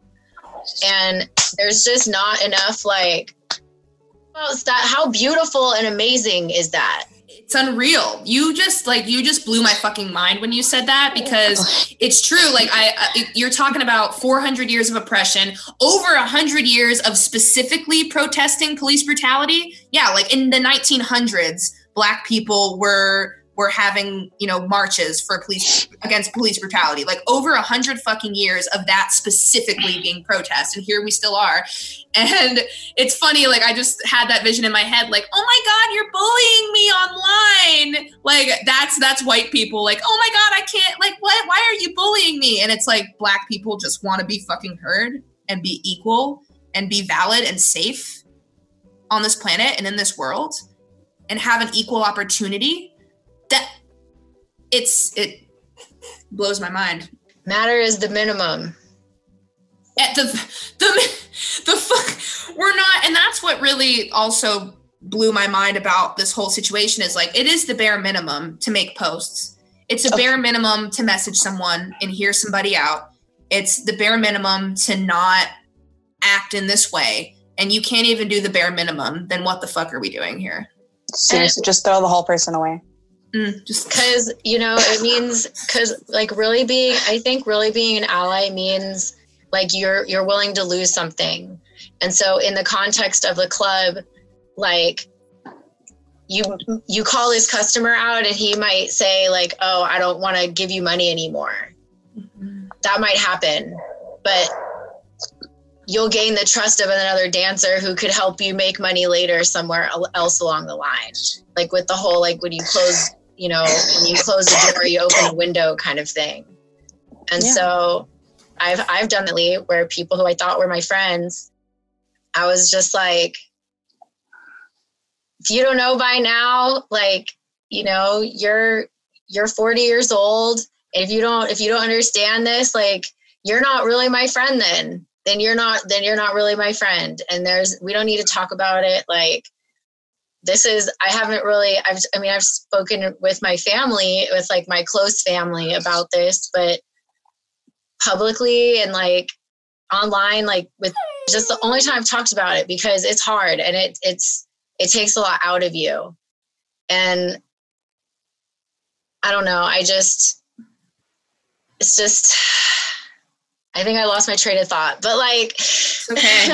And there's just not enough, like, well, how beautiful and amazing is that? It's unreal. You just blew my fucking mind when you said that, because it's true. Like you're talking about 400 years of oppression, over 100 years of specifically protesting police brutality. Yeah. Like in the 1900s, Black people were having, you know, marches against police brutality, like over 100 fucking years of that specifically being protest. And here we still are. And it's funny, like I just had that vision in my head, like, oh my God, you're bullying me online. Like that's white people, like, oh my God, I can't, like, what? Why are you bullying me? And it's like Black people just want to be fucking heard and be equal and be valid and safe on this planet and in this world and have an equal opportunity. That it blows my mind. Matter is the minimum. At the fuck, we're not, and that's what really also blew my mind about this whole situation is like, it is the bare minimum to make posts. It's a bare minimum to message someone and hear somebody out. It's the bare minimum to not act in this way. And you can't even do the bare minimum. Then what the fuck are we doing here? Seriously, just throw the whole person away. Just because, you know, it means, because like really being an ally means like you're willing to lose something. And so in the context of the club, like you call his customer out and he might say like, oh, I don't want to give you money anymore. Mm-hmm. That might happen, but you'll gain the trust of another dancer who could help you make money later somewhere else along the line. Like with the whole, like when you close the door, you open a window kind of thing. And so I've done it where people who I thought were my friends, I was just like, if you don't know by now, like, you know, you're 40 years old. If you don't understand this, like, you're not really my friend then you're not really my friend. And we don't need to talk about it. Like, I've spoken with my family, with like my close family about this, but publicly and like online, like with just the only time I've talked about it, because it's hard and it takes a lot out of you. And I don't know. I think I lost my train of thought, but like, okay.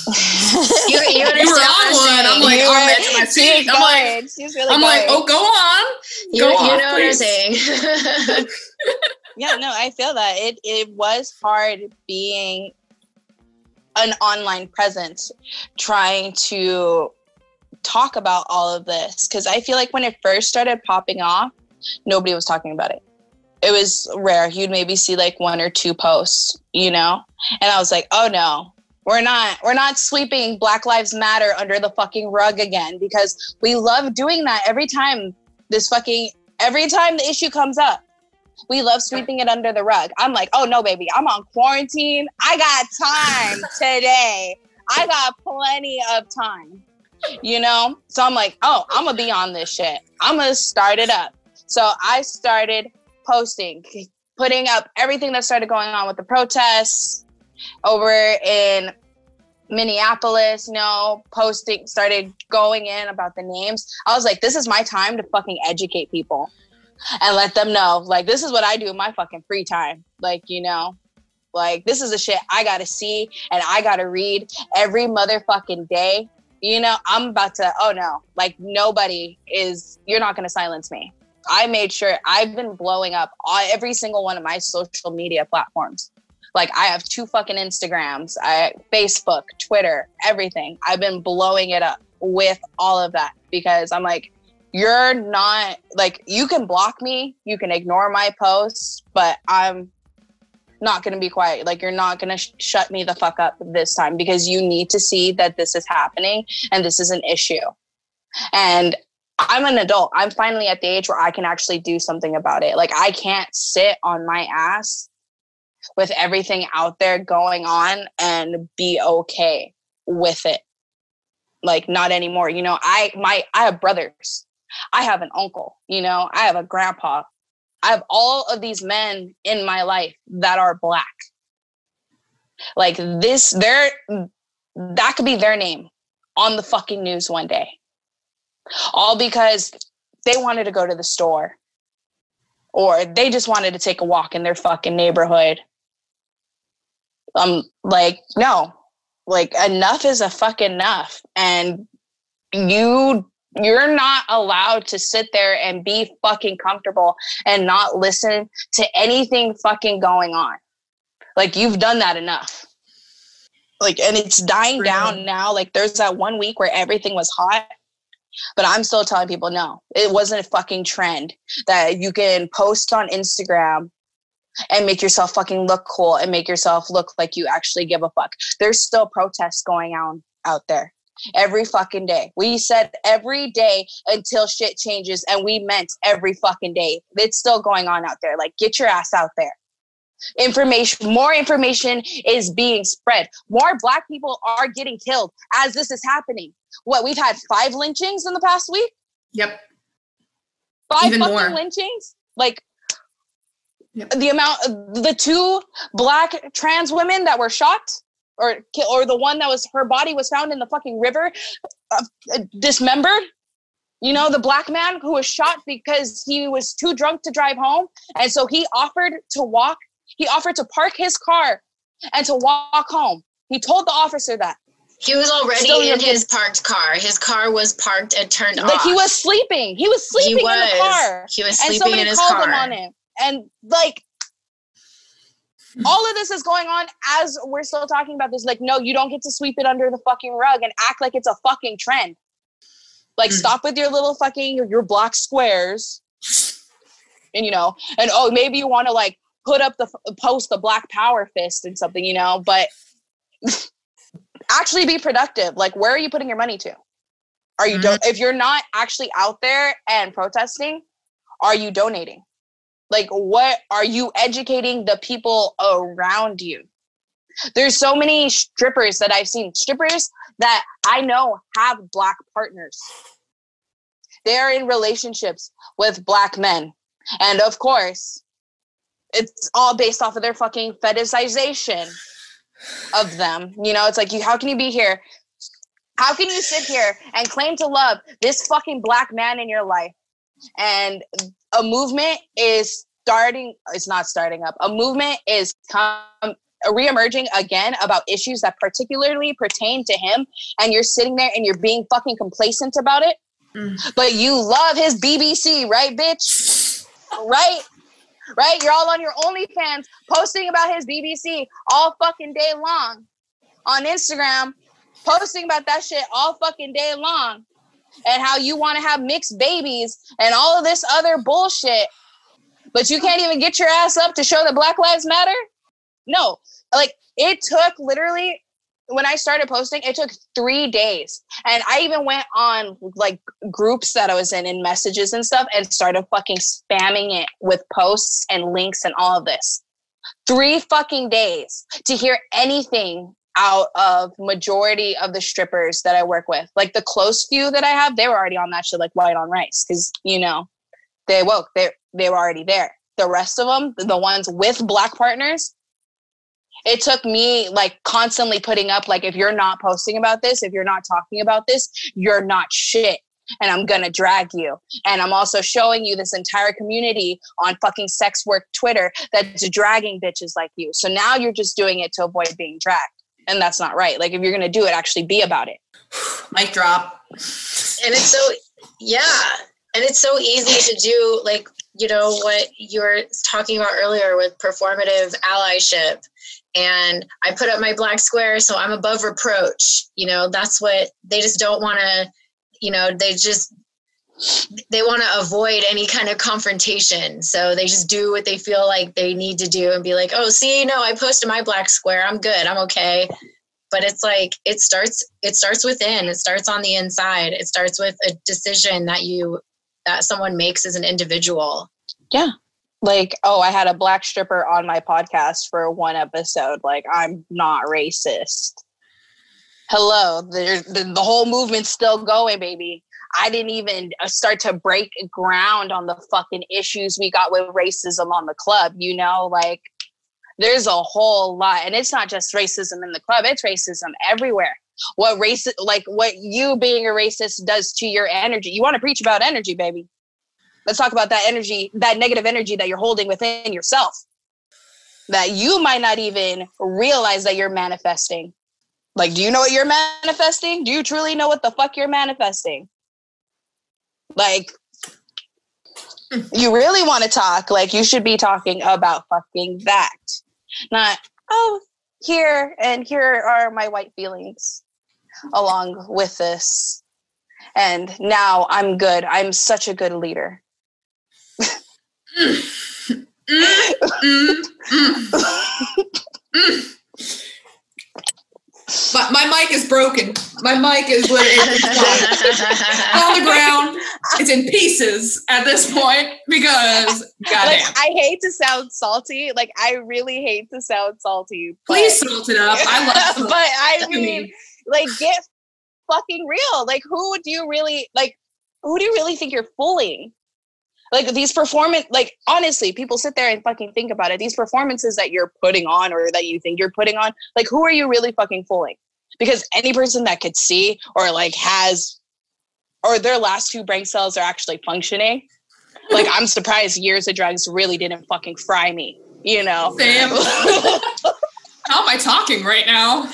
you understand. You were on one. I'm like, on that to my seat. I'm like, oh, go on. You know what I'm saying. Yeah, no, I feel that it was hard being an online presence, trying to talk about all of this, because I feel like when it first started popping off, nobody was talking about it. It was rare. You'd maybe see like one or two posts, you know? And I was like, oh no, we're not sweeping Black Lives Matter under the fucking rug again, because we love doing that every time the issue comes up. We love sweeping it under the rug. I'm like, oh no, baby, I'm on quarantine. I got time today. I got plenty of time, you know? So I'm like, oh, I'm gonna be on this shit. I'm gonna start it up. So I started posting, putting up everything that started going on with the protests over in Minneapolis, you know, started going in about the names. I was like, this is my time to fucking educate people and let them know, like, this is what I do in my fucking free time. Like, you know, like, this is the shit I gotta see and I gotta read every motherfucking day. You know, I'm about to, oh no, like, you're not gonna silence me. I made sure I've been blowing up every single one of my social media platforms. Like, I have 2 fucking Instagrams, Facebook, Twitter, everything. I've been blowing it up with all of that, because I'm like, you're not, like, you can block me, you can ignore my posts, but I'm not going to be quiet. Like, you're not going to shut me the fuck up this time, because you need to see that this is happening and this is an issue. And I'm an adult. I'm finally at the age where I can actually do something about it. Like, I can't sit on my ass with everything out there going on and be okay with it. Like, not anymore. You know, I have brothers. I have an uncle, you know, I have a grandpa. I have all of these men in my life that are Black. Like, that could be their name on the fucking news one day. All because they wanted to go to the store, or they just wanted to take a walk in their fucking neighborhood. Like, no, like, enough is a fucking enough. And you're not allowed to sit there and be fucking comfortable and not listen to anything fucking going on. Like, you've done that enough. Like, and it's dying down now. Like, there's that 1 week where everything was hot. But I'm still telling people, no, it wasn't a fucking trend that you can post on Instagram and make yourself fucking look cool and make yourself look like you actually give a fuck. There's still protests going on out there every fucking day. We said every day until shit changes, and we meant every fucking day. It's still going on out there. Like, get your ass out there. More information is being spread. More Black people are getting killed as this is happening. What, we've had 5 lynchings in the past week? Yep. 5 even fucking more lynchings? Like, yep. The 2 Black trans women that were shot, or the one that her body was found in the fucking river, dismembered. You know, the Black man who was shot because he was too drunk to drive home. And so he offered to park his car and to walk home. He told the officer that. He was already in his parked car. His car was parked and turned off. Like, he was sleeping. He was sleeping in the car. He was sleeping in his car. And somebody called him on him. And, like, all of this is going on as we're still talking about this. Like, no, you don't get to sweep it under the fucking rug and act like it's a fucking trend. Like, stop with your little fucking, your block squares. And, you know, and, oh, maybe you want to, like, post the Black Power fist and something, you know, but actually be productive. Like, where are you putting your money to? Are you if you're not actually out there and protesting, are you donating? Like, what are you educating the people around you? There's so many strippers that I've seen, strippers that I know have Black partners. They're in relationships with Black men. And of course, it's all based off of their fucking fetishization of them. You know, it's like, how can you be here? How can you sit here and claim to love this fucking Black man in your life? And a movement is it's not starting up. A movement is reemerging again about issues that particularly pertain to him. And you're sitting there and you're being fucking complacent about it. But you love his BBC, right, bitch? Right? Right? You're all on your OnlyFans posting about his BBC all fucking day long. On Instagram, posting about that shit all fucking day long. And how you want to have mixed babies and all of this other bullshit. But you can't even get your ass up to show that Black Lives Matter? No. Like, it took literally, when I started posting, it took 3 days. And I even went on, like, groups that I was in messages and stuff and started fucking spamming it with posts and links and all of this. 3 fucking days to hear anything out of majority of the strippers that I work with. Like, the close few that I have, they were already on that shit like white on rice. Because, you know, they woke. They were already there. The rest of them, the ones with Black partners, it took me like constantly putting up, like, if you're not posting about this, if you're not talking about this, you're not shit. And I'm going to drag you. And I'm also showing you this entire community on fucking sex work Twitter that's dragging bitches like you. So now you're just doing it to avoid being dragged. And that's not right. Like, if you're going to do it, actually be about it. Mic drop. And it's so, and it's so easy to do, like, you know, what you were talking about earlier with performative allyship. And I put up my black square, so I'm above reproach. You know, that's what they just don't want to, you know, they want to avoid any kind of confrontation. So they just do what they feel like they need to do and be like, oh, see, no, I posted my black square. I'm good. I'm okay. But it's like, it starts within. It starts on the inside. It starts with a decision that someone makes as an individual. Yeah. Like, oh, I had a Black stripper on my podcast for one episode. Like, I'm not racist. Hello. The whole movement's still going, baby. I didn't even start to break ground on the fucking issues we got with racism on the club, you know? Like, there's a whole lot. And it's not just racism in the club. It's racism everywhere. What you being a racist does to your energy. You want to preach about energy, baby. Let's talk about that energy, that negative energy that you're holding within yourself, that you might not even realize that you're manifesting. Like, do you know what you're manifesting? Do you truly know what the fuck you're manifesting? Like, you really want to talk, like, you should be talking about fucking that. Not, oh, here are my white feelings along with this. And now I'm good. I'm such a good leader. My mic is broken. My mic is on the ground. It's in pieces at this point because goddamn. Like, I hate to sound salty. Like, I really hate to sound salty. Please salt it up. I love salt. But I mean, like, get fucking real. Like, who do you really think you're fooling? Like, these like, honestly, people sit there and fucking think about it. These performances that you're putting on or that you think you're putting on, like, who are you really fucking fooling? Because any person that could see or, like, or their last 2 brain cells are actually functioning, like, I'm surprised years of drugs really didn't fucking fry me, you know? Sam. How am I talking right now?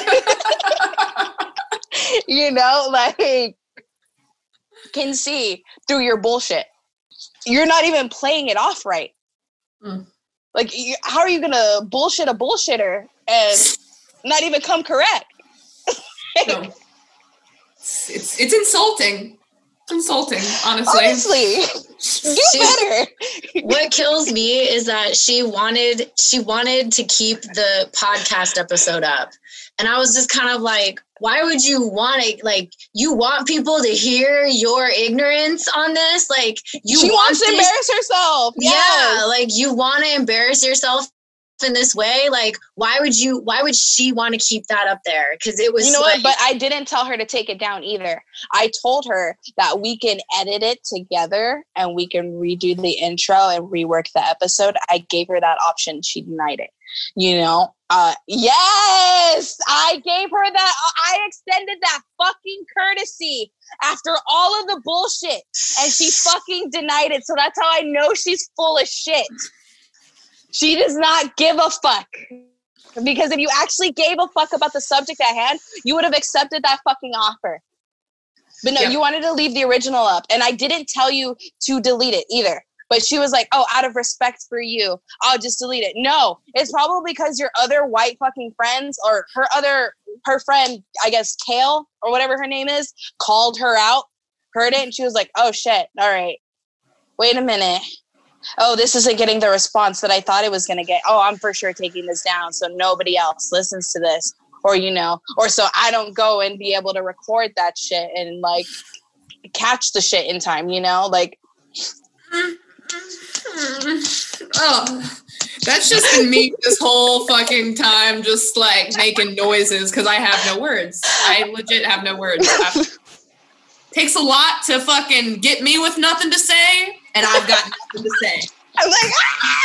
You know, like, can see through your bullshit. You're not even playing it off right. Like, how are you going to bullshit a bullshitter and not even come correct? No. It's insulting insulting, honestly. Get better. What kills me is that she wanted to keep the podcast episode up. And I was just kind of like, why would you want it? Like, you want people to hear your ignorance on this? Like, she wants to embarrass herself. Yes. Yeah, like, you want to embarrass yourself in this way. Like, why would she want to keep that up there? Because it was, you know what? But I didn't tell her to take it down either. I told her that we can edit it together and we can redo the intro and rework the episode. I gave her that option. She denied it. You know, yes, I gave her that. I extended that fucking courtesy after all of the bullshit, and she fucking denied it. So that's how I know she's full of shit. She does not give a fuck. Because if you actually gave a fuck about the subject at hand, you would have accepted that fucking offer. But no, you wanted to leave the original up, and I didn't tell you to delete it either. But she was like, oh, out of respect for you, I'll just delete it. No, it's probably because your other white fucking friends or her friend, I guess, Kale or whatever her name is, called her out, heard it, and she was like, oh, shit. All right. Wait a minute. Oh, this isn't getting the response that I thought it was going to get. Oh, I'm for sure taking this down so nobody else listens to this. Or, you know, or so I don't go and be able to record that shit and, like, catch the shit in time, you know? Like... Oh, that's just been me this whole fucking time, just like making noises because I have no words. I legit have no words. Takes a lot to fucking get me with nothing to say, and I've got nothing to say. I'm like,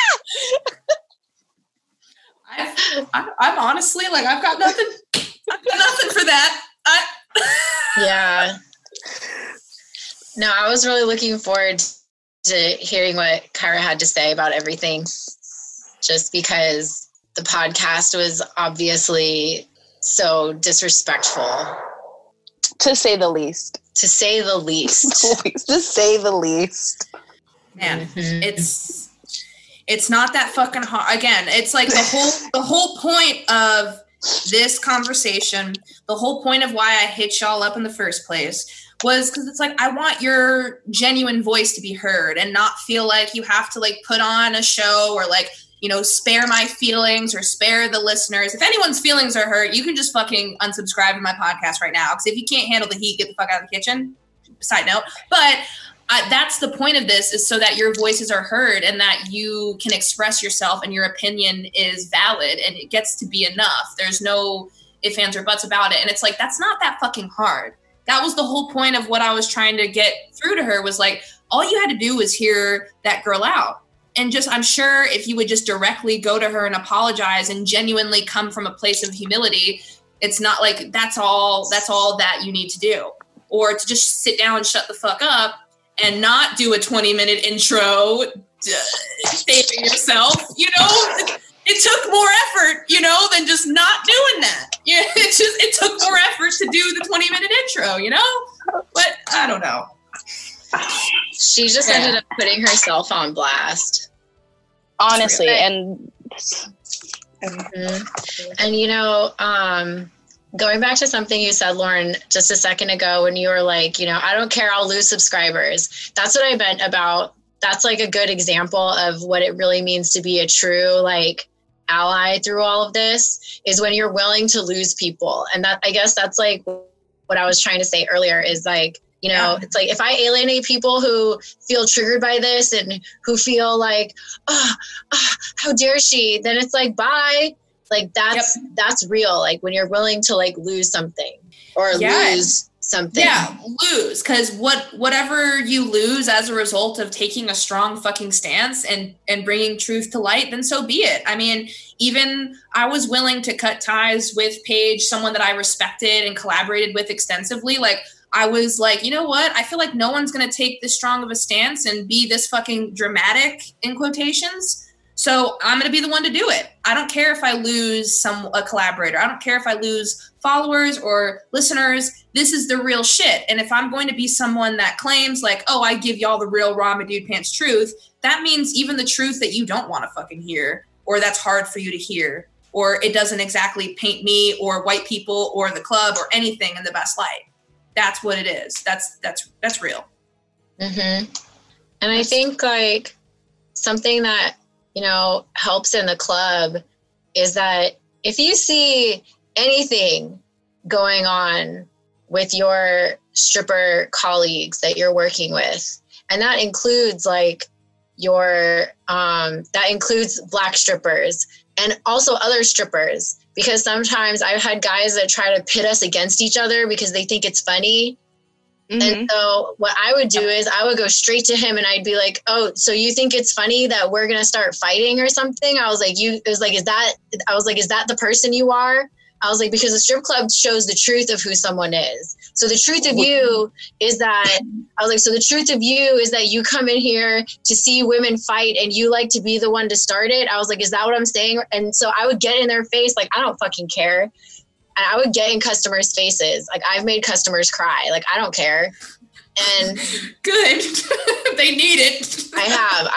I'm honestly like, I've got nothing. I've got nothing for that. Yeah. No, I was really looking forward to hearing what Kyra had to say about everything, just because the podcast was obviously so disrespectful. To say the least. To say the least. To say the least. Man, it's not that fucking hard. Again, it's like the whole point of this conversation, the whole point of why I hit y'all up in the first place was because it's like, I want your genuine voice to be heard and not feel like you have to like put on a show or like, you know, spare my feelings or spare the listeners. If anyone's feelings are hurt, you can just fucking unsubscribe to my podcast right now. Because if you can't handle the heat, get the fuck out of the kitchen. Side note. But that's the point of this, is so that your voices are heard and that you can express yourself and your opinion is valid and it gets to be enough. There's no ifs, ands, or buts about it. And it's like, that's not that fucking hard. That was the whole point of what I was trying to get through to her, was like, all you had to do was hear that girl out. And just, I'm sure if you would just directly go to her and apologize and genuinely come from a place of humility, it's not like that's all that you need to do. Or to just sit down and shut the fuck up and not do a 20-minute intro saving yourself, you know? It took more effort, you know, than just not doing that. Yeah, it took more effort to do the 20-minute intro, you know? But I don't know. She just ended up putting herself on blast. Honestly, and you know, going back to something you said, Lauren, just a second ago when you were like, you know, I don't care, I'll lose subscribers. That's what I meant about, that's like a good example of what it really means to be a true, like, ally through all of this, is when you're willing to lose people. And that, I guess that's like what I was trying to say earlier, is like, you know, it's like, if I alienate people who feel triggered by this and who feel like, how dare she, then it's like, bye. Like, that's real. Like, when you're willing to like lose something or lose something. Yeah, lose. Because whatever you lose as a result of taking a strong fucking stance and bringing truth to light, then so be it. I mean, even I was willing to cut ties with Paige, someone that I respected and collaborated with extensively. Like, I was like, you know what? I feel like no one's going to take this strong of a stance and be this fucking dramatic, in quotations. So I'm going to be the one to do it. I don't care if I lose a collaborator. I don't care if I lose followers or listeners. This is the real shit. And if I'm going to be someone that claims like, oh, I give y'all the real raw my dude pants truth, that means even the truth that you don't want to fucking hear, or that's hard for you to hear, or it doesn't exactly paint me or white people or the club or anything in the best light. That's what it is. That's real. Mm-hmm. And I think like something that, you know, helps in the club is that if you see anything going on with your stripper colleagues that you're working with, and that includes like that includes Black strippers and also other strippers, because sometimes I've had guys that try to pit us against each other because they think it's funny. Mm-hmm. And so what I would do is I would go straight to him and I'd be like, oh, so you think it's funny that we're going to start fighting or something? I was like, is that the person you are? I was like, because the strip club shows the truth of who someone is. So the truth of you is that, you come in here to see women fight and you like to be the one to start it. I was like, is that what I'm saying? And so I would get in their face, like, I don't fucking care. And I would get in customers' faces. Like, I've made customers cry. Like, I don't care. And good. They need it. I have.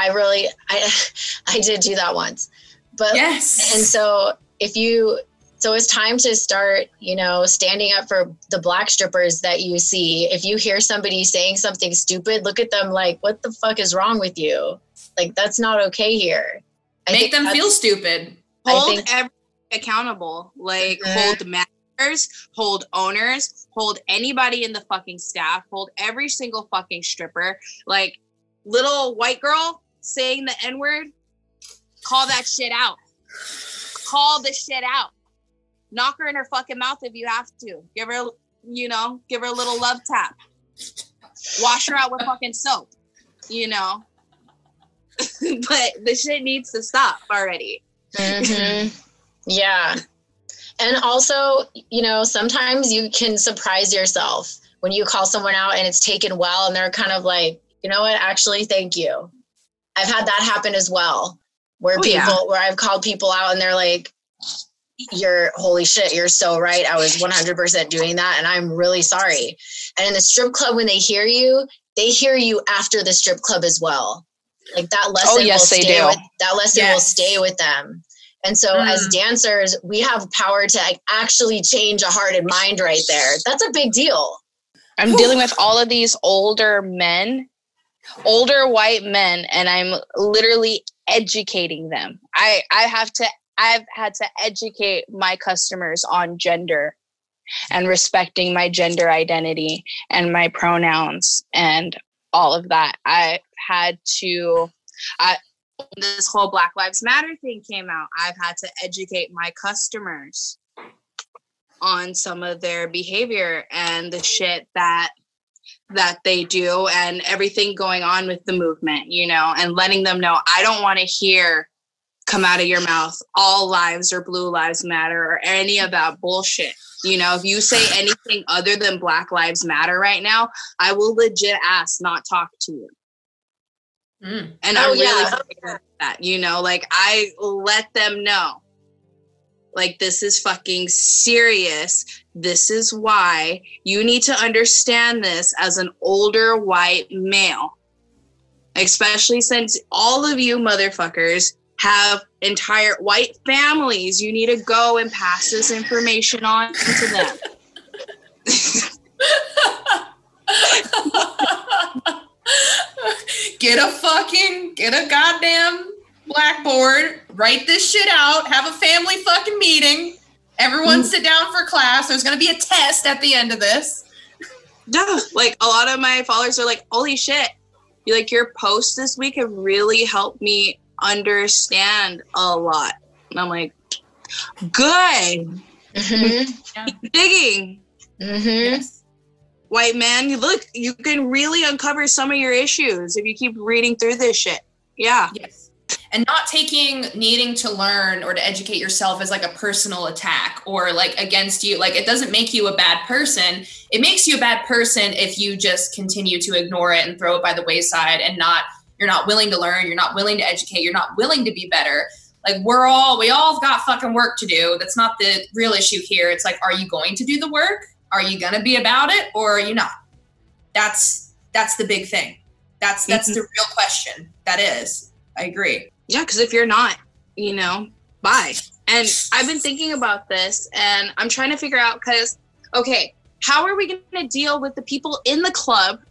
I did do that once. But yes. And so so it's time to start, you know, standing up for the Black strippers that you see. If you hear somebody saying something stupid, look at them like, what the fuck is wrong with you? Like, that's not okay here. Make them feel stupid. Hold everyone accountable. Like, hold managers, hold owners, hold anybody in the fucking staff, hold every single fucking stripper. Like, little white girl saying the N-word, call that shit out. Call the shit out. Knock her in her fucking mouth if you have to. Give her a little love tap. Wash her out with fucking soap, you know. But the shit needs to stop already. Mm-hmm. Yeah. And also, you know, sometimes you can surprise yourself when you call someone out and it's taken well and they're kind of like, you know what, actually, thank you. I've had that happen as well, where I've called people out and they're like, holy shit, you're so right. I was 100% doing that. And I'm really sorry. And in the strip club, when they hear you after the strip club as well. Like that lesson will stay with them. And so as dancers, we have power to actually change a heart and mind right there. That's a big deal. I'm dealing with all of these older white men, and I'm literally educating them. I've had to educate my customers on gender and respecting my gender identity and my pronouns and all of that. This whole Black Lives Matter thing came out. I've had to educate my customers on some of their behavior and the shit that they do and everything going on with the movement, you know, and letting them know I don't want to hear come out of your mouth all lives or blue lives matter or any of that bullshit. You know, if you say anything other than Black Lives Matter right now, I will legit not talk to you. And I'm really sorry that, you know, like I let them know, like, this is fucking serious. This is why you need to understand this as an older white male, especially since all of you motherfuckers have entire white families. You need to go and pass this information on to them. Get a goddamn blackboard, write this shit out, have a family fucking meeting. Everyone sit down for class. There's going to be a test at the end of this. Yeah, like a lot of my followers are like, holy shit. Your posts this week have really helped me understand a lot. And I'm like, good. Mm-hmm. Keep digging. Mm-hmm. Yes. White man, you can really uncover some of your issues if you keep reading through this shit. Yeah. Yes. And not taking needing to learn or to educate yourself as like a personal attack or like against you. Like, it doesn't make you a bad person. It makes you a bad person if you just continue to ignore it and throw it by the wayside and you're not willing to learn. You're not willing to educate. You're not willing to be better. Like, we all got fucking work to do. That's not the real issue here. It's like, are you going to do the work? Are you going to be about it or are you not? That's the big thing. That's the real question. That is. I agree. Yeah, because if you're not, bye. And I've been thinking about this and I'm trying to figure out how are we going to deal with the people in the club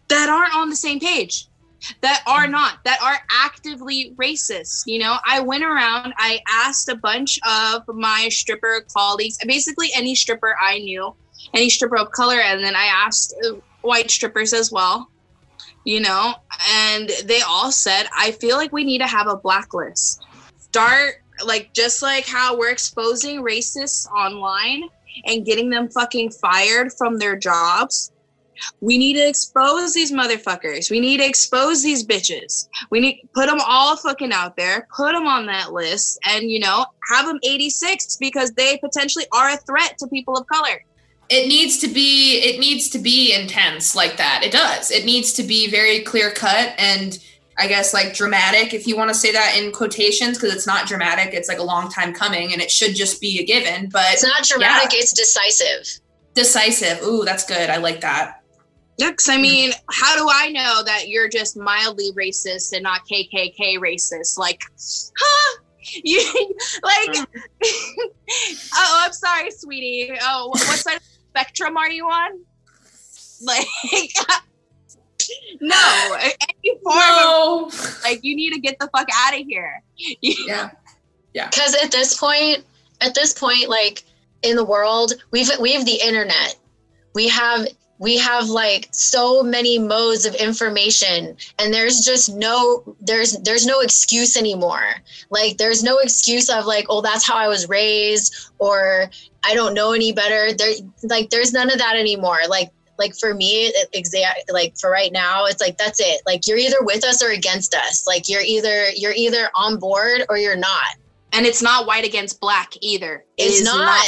that aren't on the same page, that are actively racist. You know, I went around, I asked a bunch of my stripper colleagues, basically any stripper I knew, any stripper of color, and then I asked white strippers as well, you know, and they all said, I feel like we need to have a blacklist. Start, like, just like how we're exposing racists online and getting them fucking fired from their jobs. We need to expose these motherfuckers. We need to expose these bitches. We need to put them all fucking out there, put them on that list, and, you know, have them 86 because they potentially are a threat to people of color. It needs to be intense like that. It does. It needs to be very clear cut and I guess like dramatic, if you want to say that in quotations, because it's not dramatic. It's like a long time coming and it should just be a given. But it's not dramatic. Yeah. It's decisive. Decisive. Ooh, that's good. I like that. Yeah, because I mean, how do I know that you're just mildly racist and not KKK racist? Like, huh? You like? Oh, I'm sorry, sweetie. Oh, what side of the spectrum are you on? Like, no, any form of, like, you need to get the fuck out of here. Yeah. Because at this point, like in the world, we have the internet. We have like so many modes of information, and there's no excuse anymore. Like there's no excuse of like, oh, that's how I was raised, or I don't know any better. There's none of that anymore. Like for me, like for right now, it's like, that's it. Like you're either with us or against us. Like you're either on board or you're not. And it's not white against black either. It's not.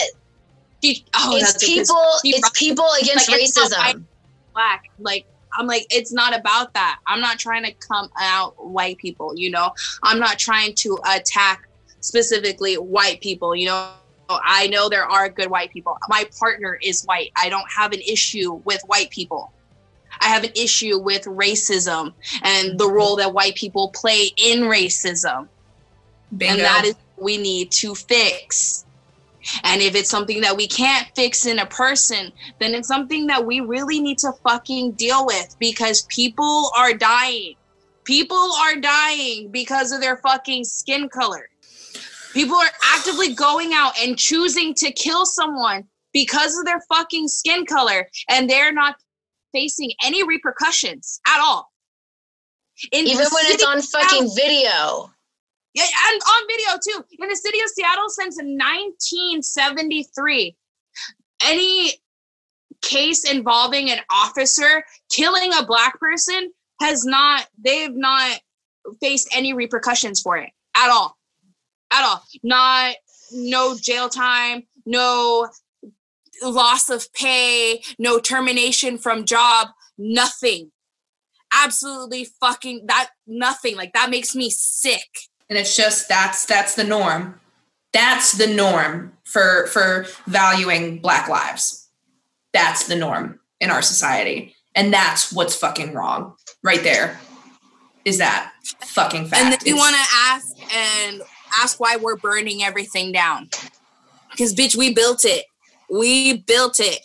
It's people against like, racism. Black, like I'm like, it's not about that. I'm not trying to come out white people, you know. I'm not trying to attack specifically white people, you know. I know there are good white people. My partner is white. I don't have an issue with white people. I have an issue with racism and the role that white people play in racism. Bingo. And that is what we need to fix. And if it's something that we can't fix in a person, then it's something that we really need to fucking deal with, because people are dying. People are dying because of their fucking skin color. People are actively going out and choosing to kill someone because of their fucking skin color, and they're not facing any repercussions at all. Even when it's on fucking video. Yeah, and on video too. In the city of Seattle since 1973, any case involving an officer killing a black person they've not faced any repercussions for it at all. At all. No jail time, no loss of pay, no termination from job, nothing. Absolutely fucking nothing. Like, that makes me sick. And it's just, that's the norm. That's the norm for valuing Black lives. That's the norm in our society. And that's what's fucking wrong. Right there is that fucking fact. And then you want to ask why we're burning everything down. Because, bitch, we built it. We built it.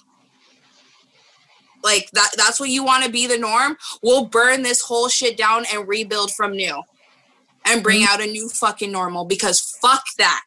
Like, that's what you want to be the norm? We'll burn this whole shit down and rebuild from new. And bring out a new fucking normal, because fuck that.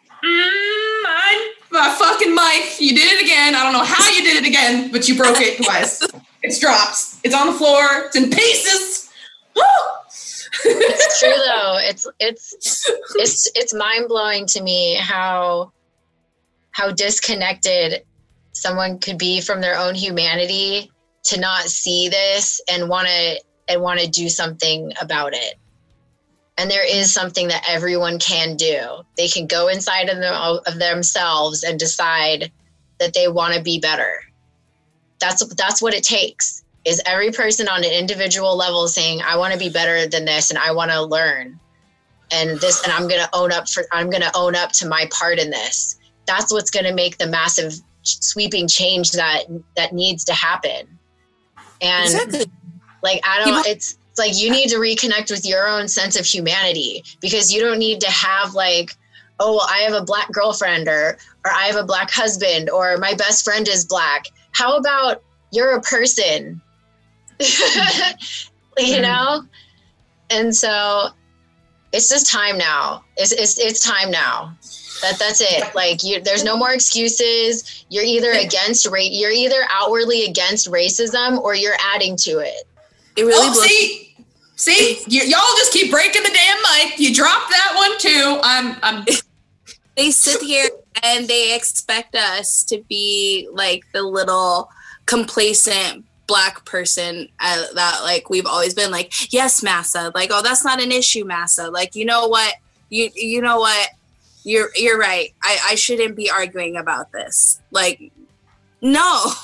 My fucking mic. You did it again. I don't know how you did it again, but you broke it twice. It's dropped. It's on the floor. It's in pieces. Woo! It's true though. It's mind blowing to me how disconnected someone could be from their own humanity to not see this and want to do something about it. And there is something that everyone can do. They can go inside of themselves and decide that they want to be better. That's what it takes, is every person on an individual level saying, I want to be better than this and I want to learn. And I'm going to own up to my part in this. That's what's going to make the massive sweeping change that needs to happen. And exactly. Like, it's like you need to reconnect with your own sense of humanity, because you don't need to have like, oh, I have a black girlfriend or I have a black husband or my best friend is black. How about you're a person? you know? And so it's just time now. It's time now. That's it. Like there's no more excuses. You're either you're either outwardly against racism or you're adding to it. It really See, y'all just keep breaking the damn mic. You dropped that one too. I'm. They sit here and they expect us to be like the little complacent Black person that like we've always been like, yes, massa. Like, oh, that's not an issue, massa. Like, you know what? You know what? You're right. I shouldn't be arguing about this. Like, no,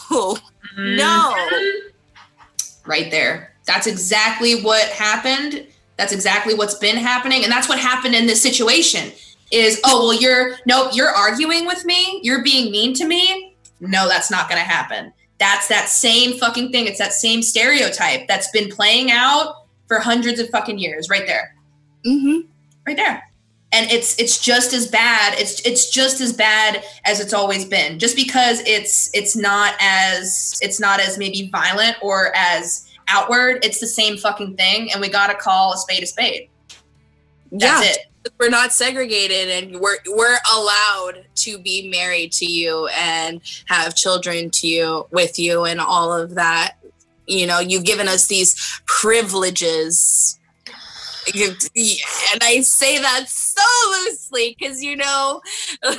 no. Right there. That's exactly what happened. That's exactly what's been happening. And that's what happened in this situation is, oh, well, you're arguing with me. You're being mean to me. No, that's not going to happen. That's that same fucking thing. It's that same stereotype that's been playing out for hundreds of fucking years right there. Mm-hmm. Right there. And it's just as bad. It's just as bad as it's always been. Just because it's not as maybe violent or as outward, it's the same fucking thing, and we gotta call a spade a spade. That's it. We're not segregated, and we're allowed to be married to you and have children with you and all of that. You know, you've given us these privileges. And I say that so loosely because, you know, who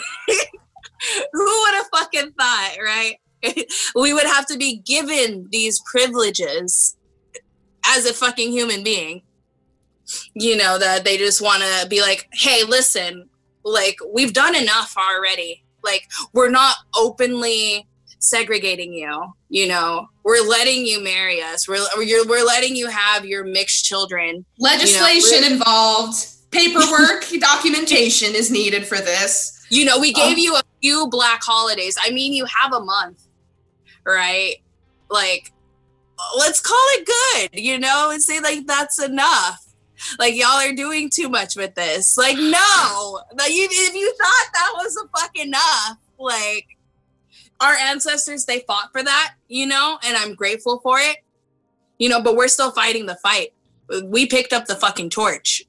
would have fucking thought, right? We would have to be given these privileges as a fucking human being, you know, that they just want to be like, hey, listen, like, we've done enough already. Like, we're not openly segregating you, you know, we're letting you marry us. We're letting you have your mixed children. Legislation involved, paperwork, documentation is needed for this. You know, we gave you a few Black holidays. I mean, you have a month, right? Like, let's call it good, you know, and say like, that's enough. Like, y'all are doing too much with this. Like, no, like, if you thought that was a fuck enough, like, our ancestors, they fought for that, you know, and I'm grateful for it, you know, but we're still fighting the fight. We picked up the fucking torch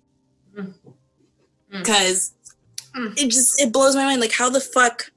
because it blows my mind. Like, how the fuck,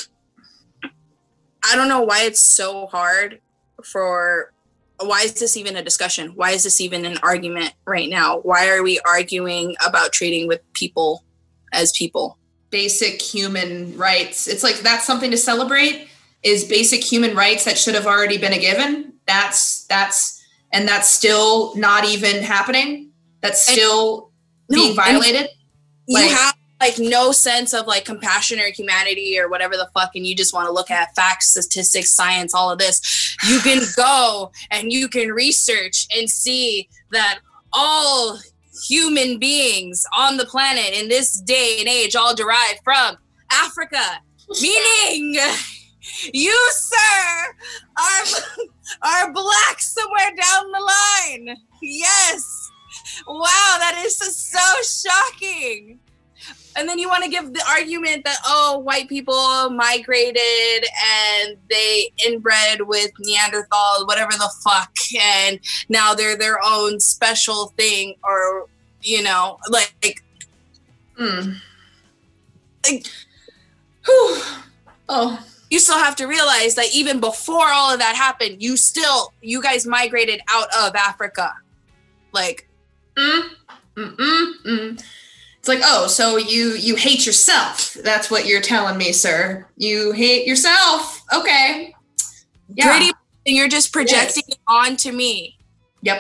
I don't know why it's so hard why is this even a discussion? Why is this even an argument right now? Why are we arguing about treating with people as people? Basic human rights. It's like, that's something to celebrate, is basic human rights that should have already been a given. That's still not even happening. That's still being violated. You have like no sense of like compassion or humanity or whatever the fuck, and you just want to look at facts, statistics, science, all of this. You can go and you can research and see that all human beings on the planet in this day and age all derive from Africa, meaning you, sir, are Black somewhere down the line. Yes. Wow, that is just so shocking. And then you want to give the argument that, oh, white people migrated and they inbred with Neanderthal, whatever the fuck, and now they're their own special thing, or, you know, like whew. Oh. You still have to realize that even before all of that happened, you guys migrated out of Africa. Like, It's like, oh, so you hate yourself. That's what you're telling me, sir. You hate yourself. Okay. Yeah. Pretty, you're just projecting it onto me. Yep.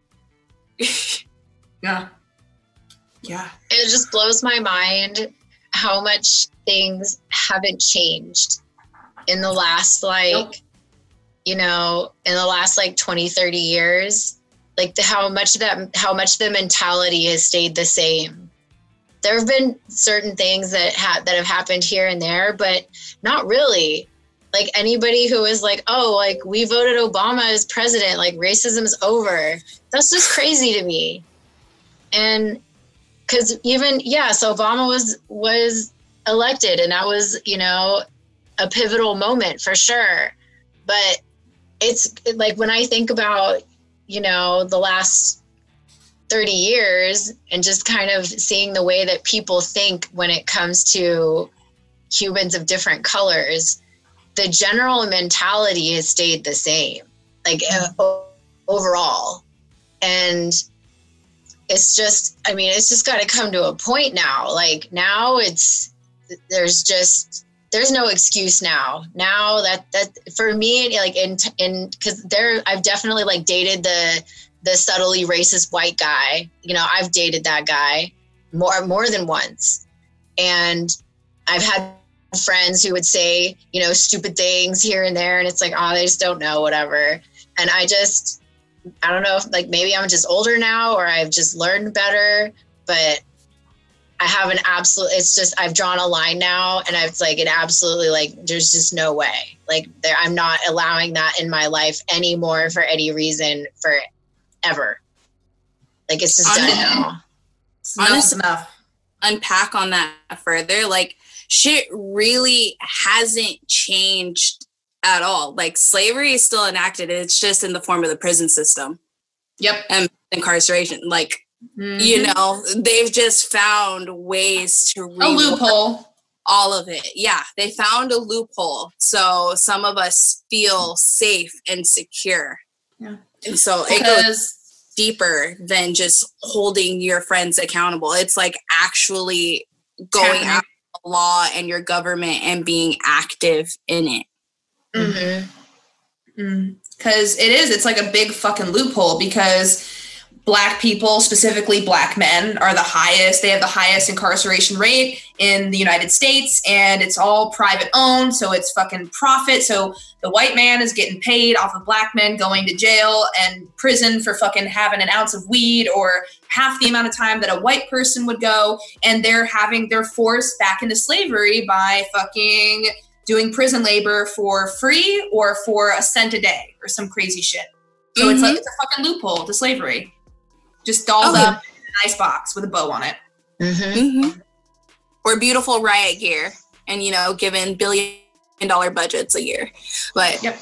Yeah. Yeah. It just blows my mind how much things haven't changed in the last, you know, in the last 20, 30 years. Like how much the mentality has stayed the same. There have been certain things that have happened here and there, but not really. Like anybody who is like, oh, like we voted Obama as president, like racism's over. That's just crazy to me. And because so Obama was elected, and that was, you know, a pivotal moment for sure. But it's like when I think about the last 30 years and just kind of seeing the way that people think when it comes to humans of different colors, the general mentality has stayed the same, like overall. And it's just got to come to a point now. Like now there's no excuse now. Now that for me, like because I've definitely like dated the subtly racist white guy. I've dated that guy more than once, and I've had friends who would say stupid things here and there, and it's like, oh, they just don't know, whatever. And I don't know if like maybe I'm just older now or I've just learned better, but I have I've drawn a line now, and it absolutely, like, there's just no way. Like, I'm not allowing that in my life anymore for any reason forever. Like, it's just done now. Honestly, unpack on that further. Like, shit really hasn't changed at all. Like, slavery is still enacted. It's just in the form of the prison system. Yep. And incarceration. Like, they've just found ways to a loophole. All of it. Yeah, they found a loophole. So some of us feel safe and secure. Yeah. And so it goes deeper than just holding your friends accountable. It's like actually going out the law and your government and being active in it. Because it's like a big fucking loophole, because Black people, specifically Black men, they have the highest incarceration rate in the United States, and it's all private owned, so it's fucking profit. So the white man is getting paid off of Black men going to jail and prison for fucking having an ounce of weed, or half the amount of time that a white person would go, and they're forced back into slavery by fucking doing prison labor for free or for a cent a day or some crazy shit. So it's like, it's a fucking loophole to slavery. Just dolled up in a nice box with a bow on it. Or beautiful riot gear, and given $1 billion budgets a year. But yeah,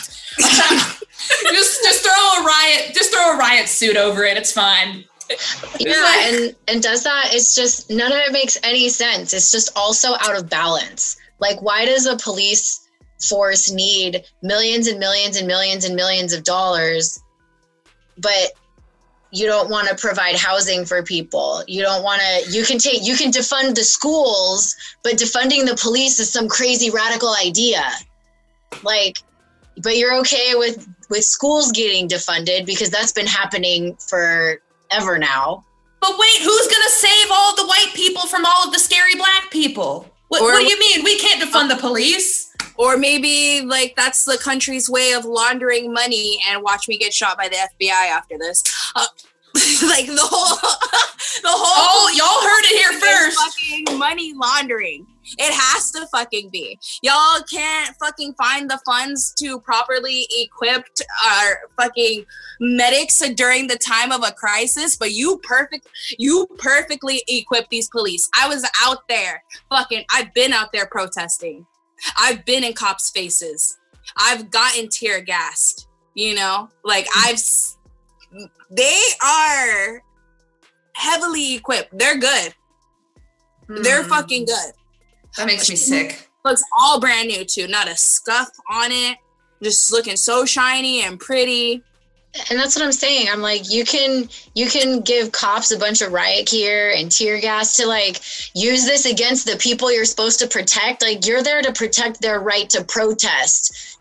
just throw a riot suit over it. It's fine. Yeah, and does that? It's just none of it makes any sense. It's just also out of balance. Like, why does a police force need millions and millions and millions and millions of dollars, but you don't want to provide housing for people? You don't want to, you can defund the schools, but defunding the police is some crazy radical idea. Like, but you're okay with schools getting defunded because that's been happening forever now. But wait, who's going to save all the white people from all of the scary Black people? What do you mean? We can't defund the police. Or maybe like that's the country's way of laundering money, and watch me get shot by the FBI after this. Like the whole oh, y'all heard it here first. Fucking money laundering. It has to fucking be. Y'all can't fucking find the funds to properly equip our fucking medics during the time of a crisis, but you perfectly equip these police. I was out there I've been out there protesting. I've been in cops' faces. I've gotten tear gassed, like they are heavily equipped. They're good. They're fucking good. That makes me sick. Looks all brand new too. Not a scuff on it. Just looking so shiny and pretty. And that's what I'm saying. I'm like, you can give cops a bunch of riot gear and tear gas to like use this against the people you're supposed to protect. Like, you're there to protect their right to protest.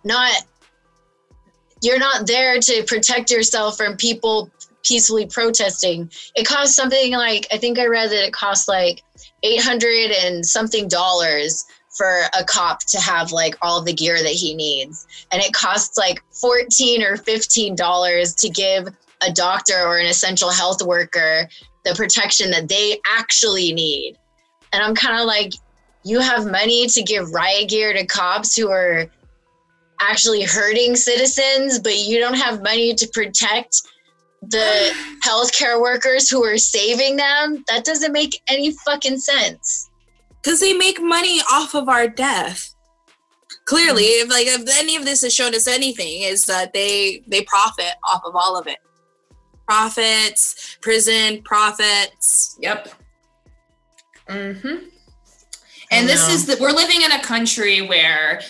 You're not there to protect yourself from people peacefully protesting. It costs something like, I think I read that it costs like $800 and something for a cop to have like all the gear that he needs. And it costs like $14 or $15 to give a doctor or an essential health worker the protection that they actually need. And I'm kind of like, you have money to give riot gear to cops who are actually hurting citizens, but you don't have money to protect the healthcare workers who are saving them? That doesn't make any fucking sense. Because they make money off of our death. Clearly, if any of this has shown us anything, is that they profit off of all of it. profits, prison profits. Yep. Mm-hmm. And we're living in a country where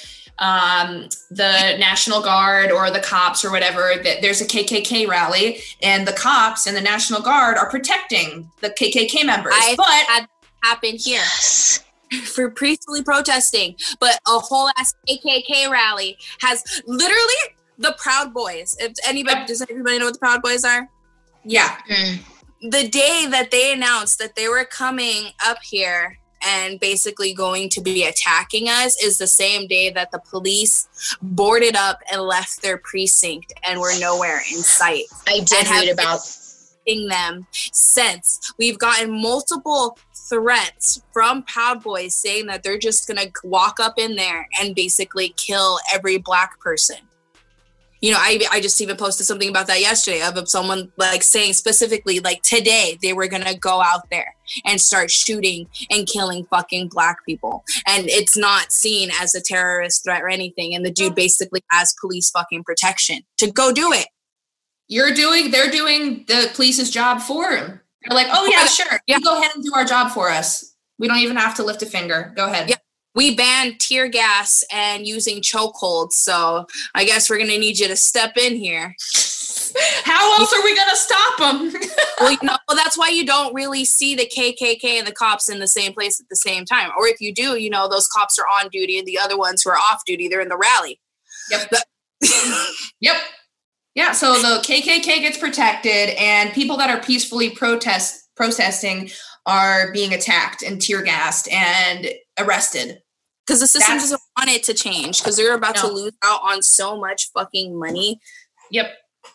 the National Guard or the cops or whatever, there's a KKK rally, and the cops and the National Guard are protecting the KKK members. But had happened here for peacefully protesting, but a whole ass KKK rally has literally the Proud Boys. If anybody, does everybody know what the Proud Boys are? Yeah. The day that they announced that they were coming up here and basically going to be attacking us is the same day that the police boarded up and left their precinct and were nowhere in sight. I did read about them since. We've gotten multiple threats from Proud Boys saying that they're just gonna walk up in there and basically kill every Black person. You know, I just even posted something about that yesterday of someone like saying specifically like today they were going to go out there and start shooting and killing fucking Black people. And it's not seen as a terrorist threat or anything. And the dude basically has police fucking protection to go do it. They're doing the police's job for him. They're like, oh yeah, sure. Yeah. You go ahead and do our job for us. We don't even have to lift a finger. Go ahead. Yeah. We banned tear gas and using chokeholds, so I guess we're going to need you to step in here. How else are we going to stop them? Well, that's why you don't really see the KKK and the cops in the same place at the same time. Or if you do, you know, those cops are on duty and the other ones who are off duty, they're in the rally. Yep. Yep. Yeah, so the KKK gets protected and people that are peacefully protesting are being attacked and tear gassed and arrested. Because the system doesn't want it to change because they're about to lose out on so much fucking money. Yep.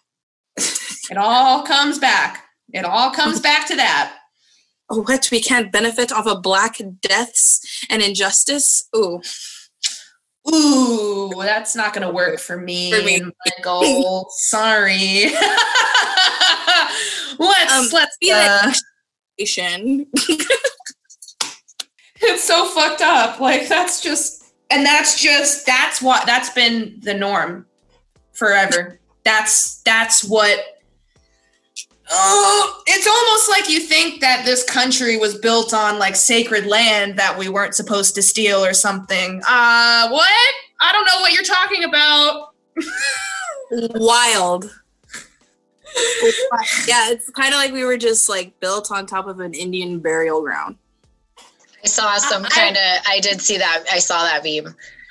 It all comes back. It all comes back to that. Oh, what? We can't benefit off of Black deaths and injustice? Ooh, that's not going to work for me. And my goal. Sorry. Let's be It's so fucked up. Like that's been the norm forever. That's what it's almost like you think that this country was built on like sacred land that we weren't supposed to steal or something. What? I don't know what you're talking about. Wild. Yeah, it's kind of like we were just like built on top of an Indian burial ground. I saw I did see that. I saw that meme.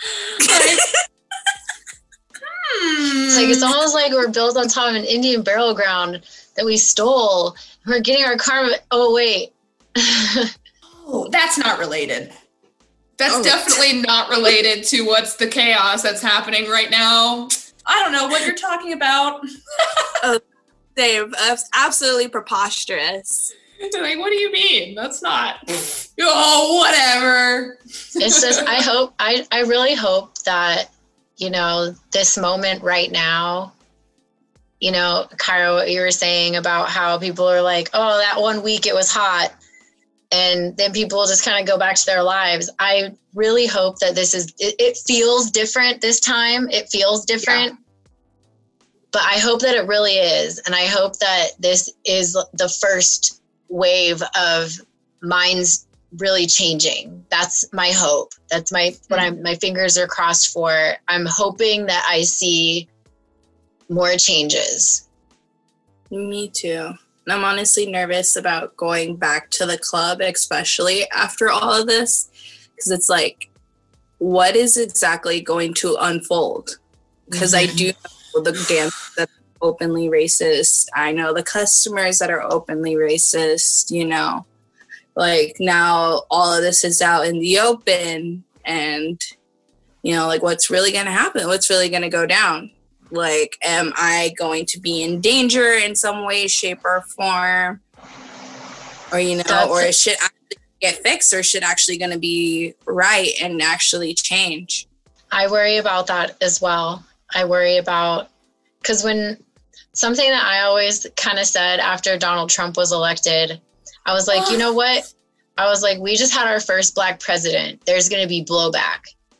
It's like, it's almost like we're built on top of an Indian burial ground that we stole. We're getting our karma. Oh, wait. That's not related. That's definitely not related to what's the chaos that's happening right now. I don't know what you're talking about. Dave, that's absolutely preposterous. Like, what do you mean? That's not. Oh, whatever. It's just, I really hope that, you know, this moment right now, you know, Kyra, what you were saying about how people are like, oh, that 1 week it was hot. And then people just kind of go back to their lives. I really hope that it feels different this time. It feels different. Yeah. But I hope that it really is. And I hope that this is the first wave of minds really changing. That's my hope. That's my fingers are crossed for. I'm hoping that I see more changes. Me too. I'm honestly nervous about going back to the club, especially after all of this, because it's like, what is exactly going to unfold? Because I do know the dance that's openly racist. I know the customers that are openly racist, you know, like now all of this is out in the open and, you know, like what's really going to happen? What's really going to go down? Like, am I going to be in danger in some way, shape, or form? Or, you know, or is shit actually get fixed or shit actually going to be right and actually change? I worry about that as well. I worry about, because when something that I always kind of said after Donald Trump was elected, I was like, you know what? I was like, we just had our first Black president. There's going to be blowback.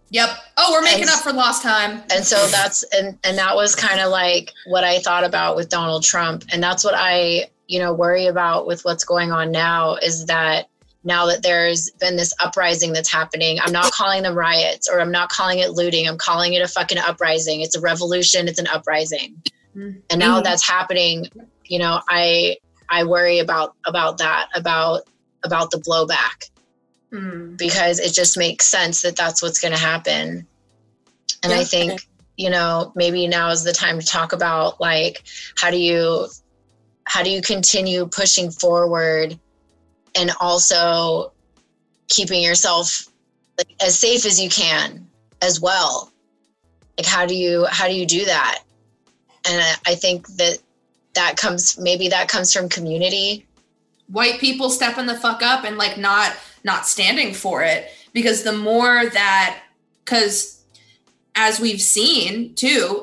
Yep. Oh, we're making up for lost time. And so that's, and that was kind of like what I thought about with Donald Trump. And that's what I, worry about with what's going on now, is that now that there's been this uprising that's happening, I'm not calling them riots, or I'm not calling it looting. I'm calling it a fucking uprising. It's a revolution. It's an uprising. Mm-hmm. And now that's happening, I worry about that, about the blowback. Because it just makes sense that that's what's going to happen. And I think, maybe now is the time to talk about, like, how do you continue pushing forward and also keeping yourself as safe as you can as well? Like, how do you do that? And I think that comes from community. White people stepping the fuck up and like not standing for it, because the more that, because as we've seen,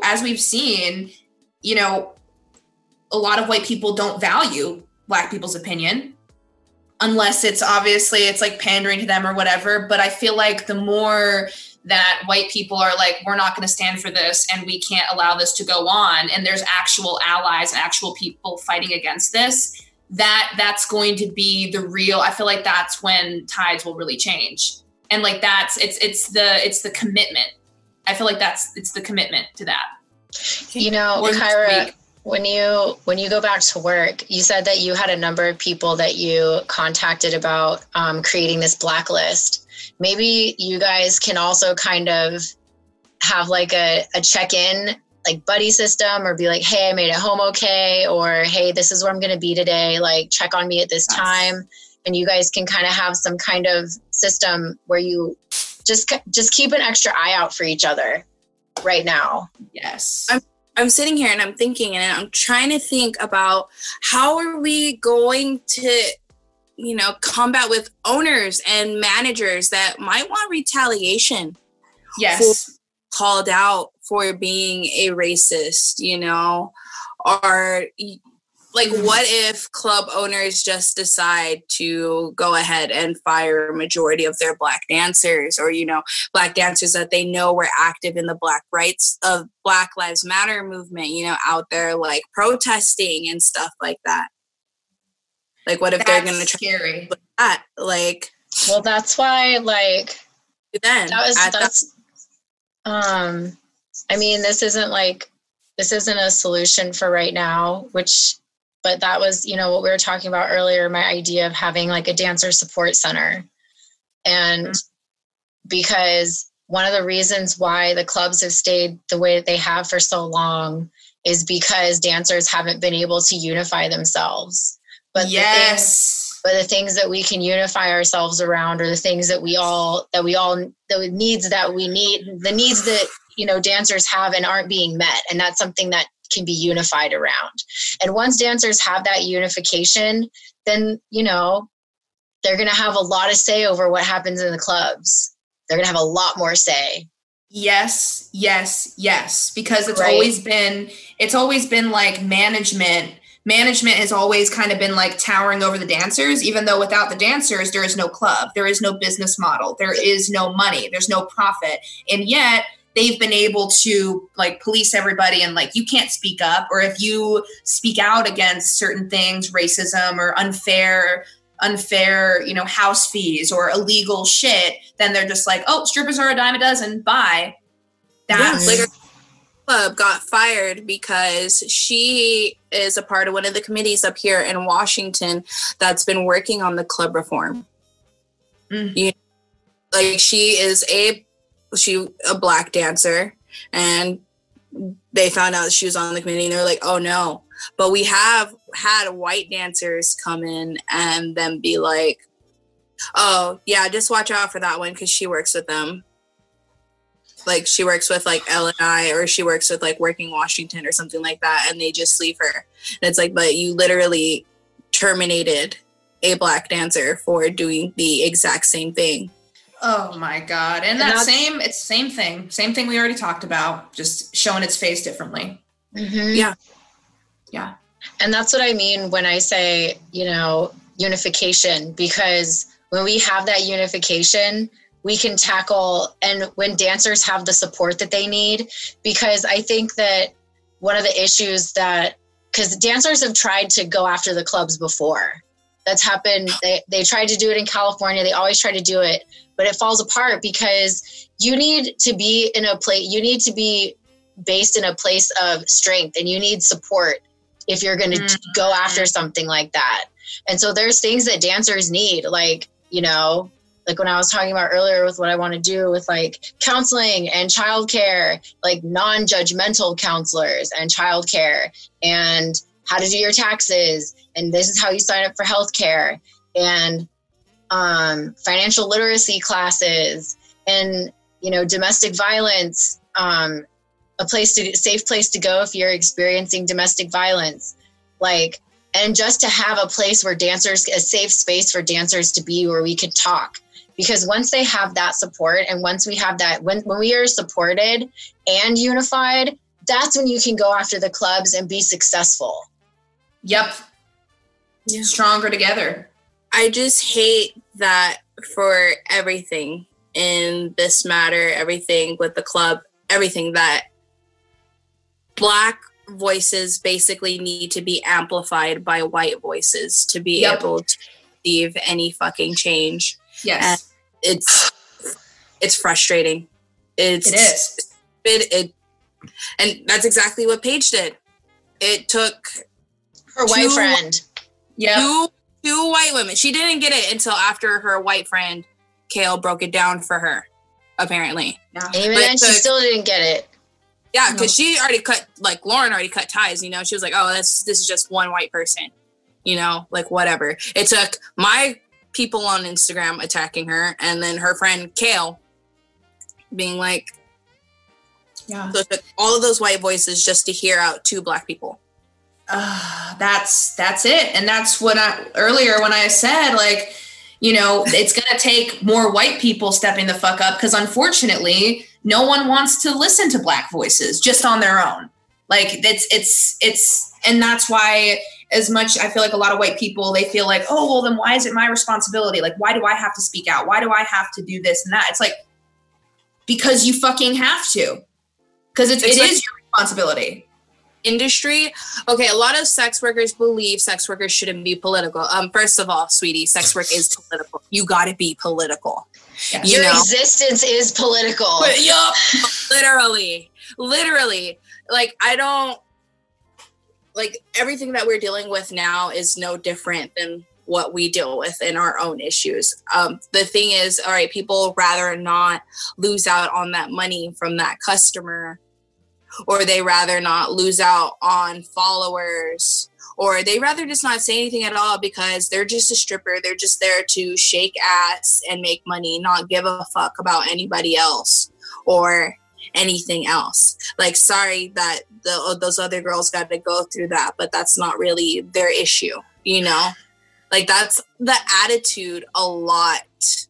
a lot of white people don't value Black people's opinion unless it's like pandering to them or whatever. But I feel like the more that white people are like, we're not going to stand for this and we can't allow this to go on, and there's actual allies and actual people fighting against this, that's going to be the real, I feel like that's when tides will really change. And like it's the commitment. I feel like it's the commitment to that. Kyra, when you go back to work, you said that you had a number of people that you contacted about creating this blacklist. Maybe you guys can also kind of have like a check-in, like buddy system, or be like, hey, I made it home okay, or hey, this is where I'm going to be today, like check on me at this time. And you guys can kind of have some kind of system where you just keep an extra eye out for each other right now. Yes. I'm sitting here and I'm thinking, and I'm trying to think about how are we going to, combat with owners and managers that might want retaliation. Yes. Called out for being a racist, or like, what if club owners just decide to go ahead and fire a majority of their Black dancers, or, Black dancers that they know were active in the Black Lives Matter movement, out there like protesting and stuff like that. Like, what if they're going to try scary. That? Like, well, that's why, like, then this isn't a solution for right now, but that was, what we were talking about earlier, my idea of having like a dancer support center. And because one of the reasons why the clubs have stayed the way that they have for so long is because dancers haven't been able to unify themselves. But the things that we can unify ourselves around, or the things that the needs that we need, the needs that, dancers have and aren't being met. And that's something that can be unified around. And once dancers have that unification, then, they're going to have a lot of say over what happens in the clubs. They're going to have a lot more say. Yes. Because it's always been like management has always kind of been like towering over the dancers, even though without the dancers, there is no club, there is no business model, there is no money, there's no profit. And yet they've been able to like police everybody, and like, you can't speak up, or if you speak out against certain things, racism or unfair, house fees or illegal shit, then they're just like, oh, strippers are a dime a dozen, bye. That's club got fired because she is a part of one of the committees up here in Washington that's been working on the club reform. She is a Black dancer, and they found out she was on the committee, and they're like, oh no. But we have had white dancers come in and then be like, oh yeah, just watch out for that one because she works with them. Like, she works with like LNI, or she works with like Working Washington or something like that, and they just leave her. And it's like, but you literally terminated a Black dancer for doing the exact same thing. Oh my God. And it's the same thing we already talked about, just showing its face differently. Mm-hmm. Yeah. And that's what I mean when I say, unification, because when we have that unification, we can tackle, and when dancers have the support that they need. Because I think that one of the issues because dancers have tried to go after the clubs before. That's happened. They tried to do it in California. They always try to do it, but it falls apart because you need to be based in a place of strength, and you need support if you're going to go after something like that. And so there's things that dancers need, like, you know, like when I was talking about earlier with what I want to do with like counseling and childcare, like non-judgmental counselors and childcare, and how to do your taxes. And this is how you sign up for healthcare, and financial literacy classes, and, you know, domestic violence, safe place to go if you're experiencing domestic violence, like, and just to have a place where a safe space for dancers to be, where we could talk. Because once they have that support, and once we have that, when we are supported and unified, that's when you can go after the clubs and be successful. Yep. Yeah. Stronger together. I just hate that for everything in this matter, everything with the club, everything, that Black voices basically need to be amplified by white voices to be able to achieve any fucking change. Yes. And it's frustrating. It is. And that's exactly what Paige did. It took her white friend. Yeah. Two white women. She didn't get it until after her white friend Kale broke it down for her, apparently. Yeah. And even then, she still didn't get it. Yeah, because she already Lauren already cut ties, you know. She was like, oh, this is just one white person, you know, like whatever. It took my people on Instagram attacking her, and then her friend Kale being like, yeah. So it took all of those white voices just to hear out two Black people. That's it. And that's what earlier when I said, like, you know, it's going to take more white people stepping the fuck up, because unfortunately no one wants to listen to Black voices just on their own. Like it's, and that's why, as much I feel like a lot of white people, they feel like, oh, well, then why is it my responsibility? Like, why do I have to speak out? Why do I have to do this and that? It's like, because you fucking have to, because it is your responsibility. Industry. Okay, a lot of sex workers believe sex workers shouldn't be political. First of all, sweetie, sex work is political. You got to be political. Yeah. Your existence is political. Yup. Literally. Like, I don't, like, everything that we're dealing with now is no different than what we deal with in our own issues. The thing is, all right, people rather not lose out on that money from that customer, or they rather not lose out on followers, or they rather just not say anything at all because they're just a stripper. They're just there to shake ass and make money, not give a fuck about anybody else or anything else. Like, sorry that those other girls got to go through that, but that's not really their issue, you know? Like, that's the attitude a lot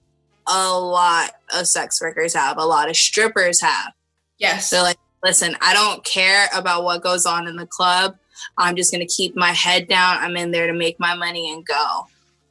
of sex workers have, a lot of strippers have. Yes. They're like, listen, I don't care about what goes on in the club. I'm just going to keep my head down. I'm in there to make my money and go.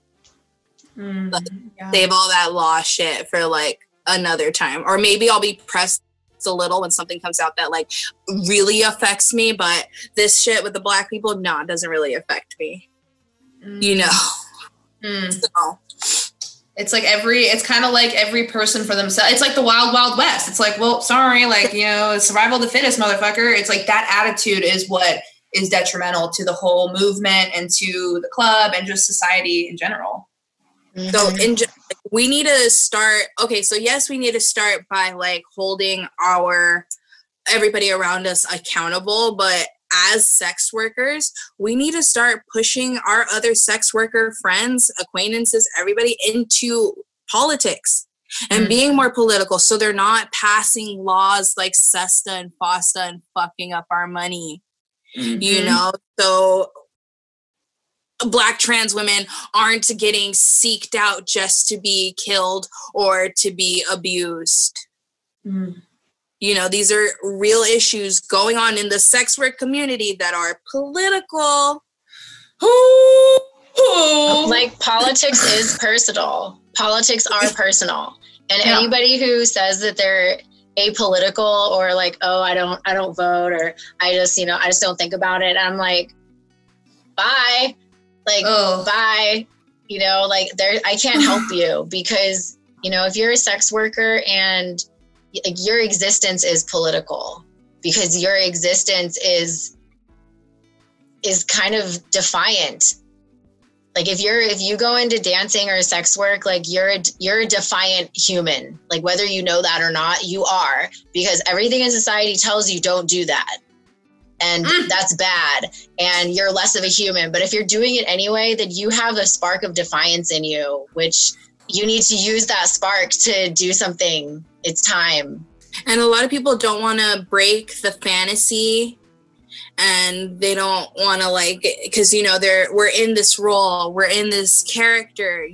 Save all that law shit for, like, another time. Or maybe I'll be pressed a little when something comes out that, like, really affects me. But this shit with the Black people, no, it doesn't really affect me. You know? So. It's like it's kind of like every person for themselves. It's like the wild, wild west. It's like, well, sorry, like, you know, survival of the fittest, motherfucker. It's like that attitude is what is detrimental to the whole movement and to the club and just society in general. So we need to start. Okay, so yes, we need to start by, like, holding everybody around us accountable, but as sex workers, we need to start pushing our other sex worker friends, acquaintances, everybody into politics and being more political, so they're not passing laws like SESTA and FOSTA and fucking up our money. You know, so Black trans women aren't getting seeked out just to be killed or to be abused. You know, these are real issues going on in the sex work community that are political. Like, politics is personal. Politics are personal. And anybody who says that they're apolitical or like, oh, I don't vote, or I just don't think about it. I'm like, bye. Like, bye. Like I can't help you because, if you're a sex worker and your existence is political because your existence is kind of defiant. Like if you go into dancing or sex work, like you're a defiant human. Like whether you know that or not, you are, because everything in society tells you don't do that. And that's bad. And you're less of a human. But if you're doing it anyway, then you have a spark of defiance in you, which you need to use that spark to do something. It's time. And a lot of people don't want to break the fantasy. And they don't want to because, we're in this role, we're in this character,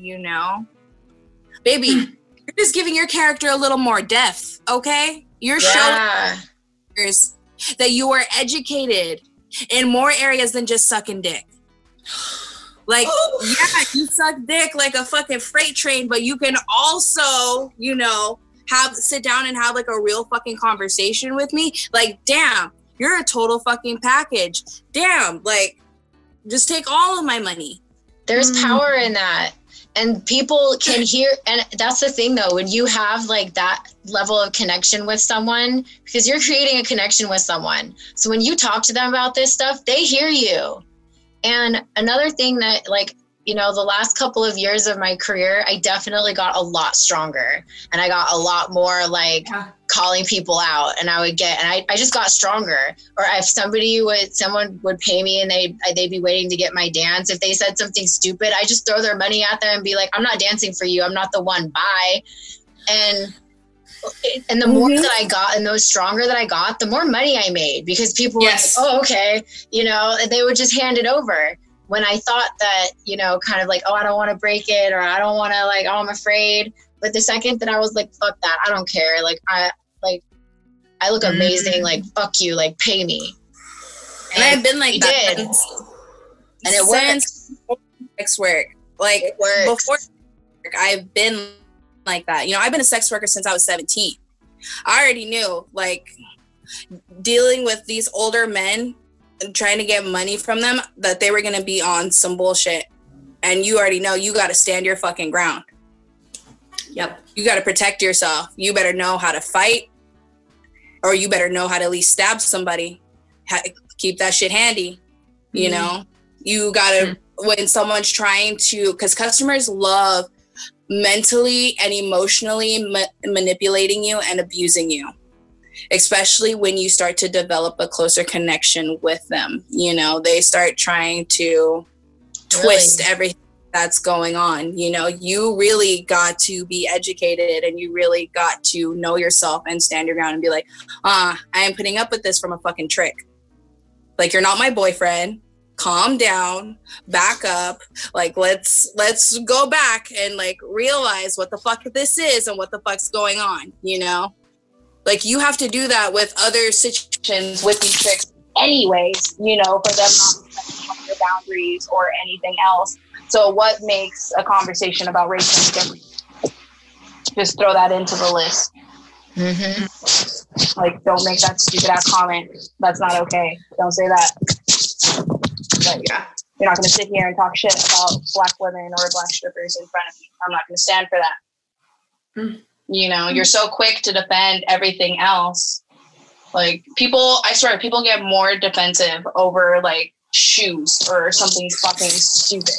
Baby, you're just giving your character a little more depth, okay? You're showing that you are educated in more areas than just sucking dick. Like, you suck dick like a fucking freight train, but you can also, sit down and have a real fucking conversation with me. Like, damn. You're a total fucking package. Damn, just take all of my money. There's power in that. And people can hear, and that's the thing though, when you have that level of connection with someone, because you're creating a connection with someone. So when you talk to them about this stuff, they hear you. And another thing that the last couple of years of my career, I definitely got a lot stronger and I got a lot more calling people out, and I just got stronger. Or if someone would pay me and they'd be waiting to get my dance. If they said something stupid, I just throw their money at them and be like, I'm not dancing for you. I'm not the one. Bye. And the more that I got and the stronger that I got, the more money I made, because people were like, oh, okay. And they would just hand it over. When I thought that, kind of oh, I don't want to break it, or I don't want to oh, I'm afraid. But the second that I was like, fuck that, I don't care. I look amazing. Fuck you, pay me. And I've been like that. Did. And it works. Sex work. It works. Before I've been like that. I've been a sex worker since I was 17. I already knew, dealing with these older men and trying to get money from them, that they were going to be on some bullshit. And you already know you got to stand your fucking ground. Yep. You got to protect yourself. You better know how to fight, or you better know how to at least stab somebody. Keep that shit handy. You got to, when someone's trying to, because customers love mentally and emotionally manipulating you and abusing you. Especially when you start to develop a closer connection with them. They start trying to twist everything that's going on. You really got to be educated, and you really got to know yourself and stand your ground and be like, I am putting up with this from a fucking trick. You're not my boyfriend. Calm down, back up. Let's go back and realize what the fuck this is and what the fuck's going on, you have to do that with other situations with these tricks anyways, for them not to step on their boundaries or anything else. So what makes a conversation about racism different? Just throw that into the list. Don't make that stupid ass comment. That's not okay. Don't say that. But you're not going to sit here and talk shit about black women or black strippers in front of me. I'm not going to stand for that. You're so quick to defend everything else. People get more defensive over shoes or something fucking stupid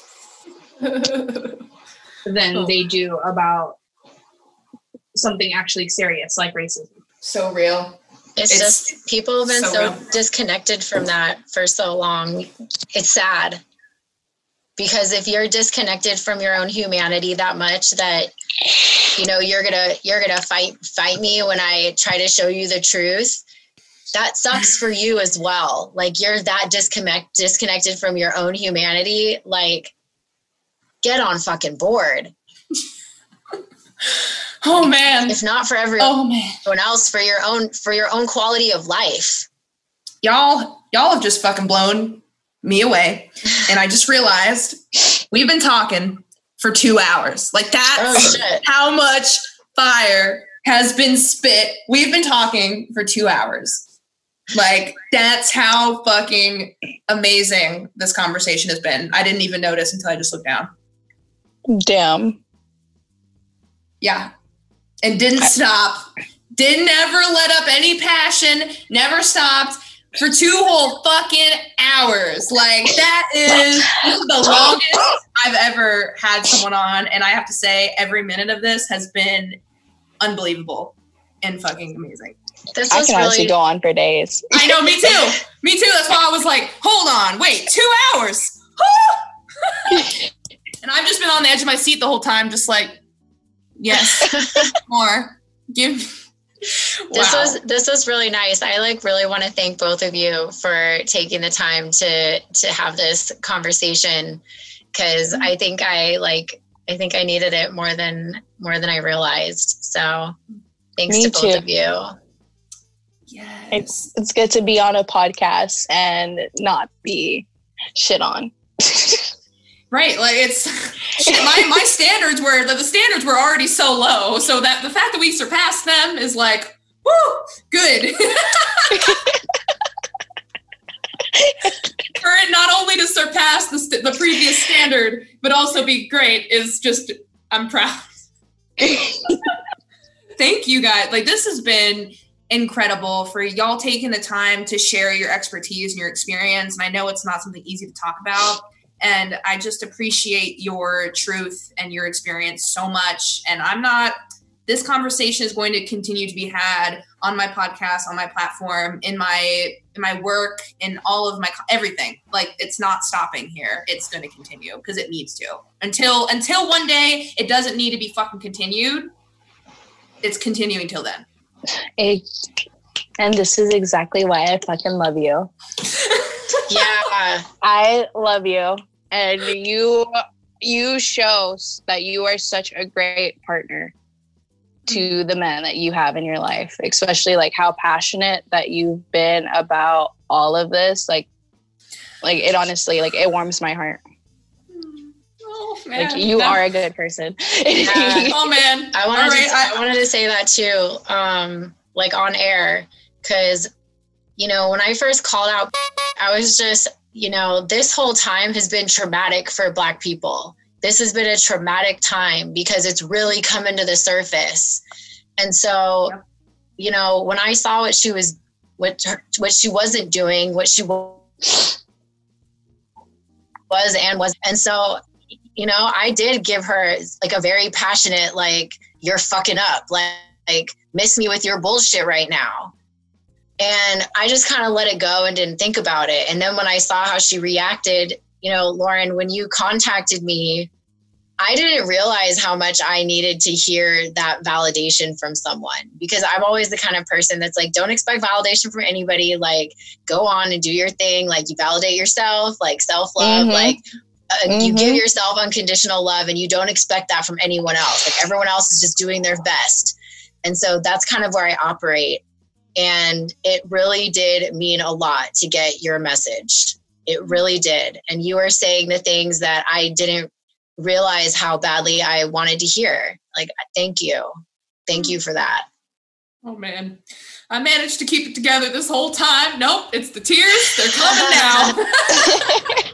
than they do about something actually serious like racism. So real. It's just people have been so disconnected from that for so long. It's sad. Because if you're disconnected from your own humanity that much that you're gonna fight me when I try to show you the truth, that sucks for you as well. You're that disconnected from your own humanity. Get on fucking board. Oh man. If not for everyone else, for your own quality of life. Y'all have just fucking blown me away. And I just realized we've been talking for 2 hours. That's how much fire has been spit. We've been talking for 2 hours. Like, that's how fucking amazing this conversation has been. I didn't even notice until I just looked down. Damn. Yeah. And didn't stop. Didn't ever let up any passion. Never stopped for 2 whole fucking hours. Like, this is the longest I've ever had someone on. And I have to say, every minute of this has been unbelievable and fucking amazing. This I can really honestly go on for days. I know, me too. Me too. That's why I was like, hold on, wait, 2 hours. And I've just been on the edge of my seat the whole time, just like, yes, more. Give. Wow. This was really nice. I like really want to thank both of you for taking the time to have this conversation, because I think I needed it more than I realized. So thanks to both of you. Yes. It's good to be on a podcast and not be shit on. Right, like it's my standards were the standards were already so low, so that the fact that we surpassed them is like, woo, good. For it not only to surpass the previous standard, but also be great is just, I'm proud. Thank you guys. Like, this has been incredible for y'all taking the time to share your expertise and your experience. And I know it's not something easy to talk about. And I just appreciate your truth and your experience so much. And this conversation is going to continue to be had on my podcast, on my platform, in my work, in all of my, everything. Like, it's not stopping here. It's going to continue because it needs to. Until one day it doesn't need to be fucking continued. It's continuing till then. And this is exactly why I fucking love you. Yeah, I love you, and you show that you are such a great partner to the men that you have in your life, especially like how passionate that you've been about all of this. Like it honestly, like, it warms my heart. Oh man, like, you are a good person. Yeah. Oh man, I wanted to say that too, like on air, because when I first called out, I was just, this whole time has been traumatic for Black people. This has been a traumatic time because it's really coming to the surface. And so, when I saw what she wasn't doing, what she was. And so, I did give her like a very passionate, like, you're fucking up, like miss me with your bullshit right now. And I just kind of let it go and didn't think about it. And then when I saw how she reacted, Lauren, when you contacted me, I didn't realize how much I needed to hear that validation from someone, because I'm always the kind of person that's like, don't expect validation from anybody. Like, go on and do your thing. Like, you validate yourself, like self-love, like you give yourself unconditional love, and you don't expect that from anyone else. Like, everyone else is just doing their best. And so that's kind of where I operate. And it really did mean a lot to get your message. It really did. And you were saying the things that I didn't realize how badly I wanted to hear. Like, thank you. Thank you for that. Oh man, I managed to keep it together this whole time. Nope, it's the tears. They're coming now.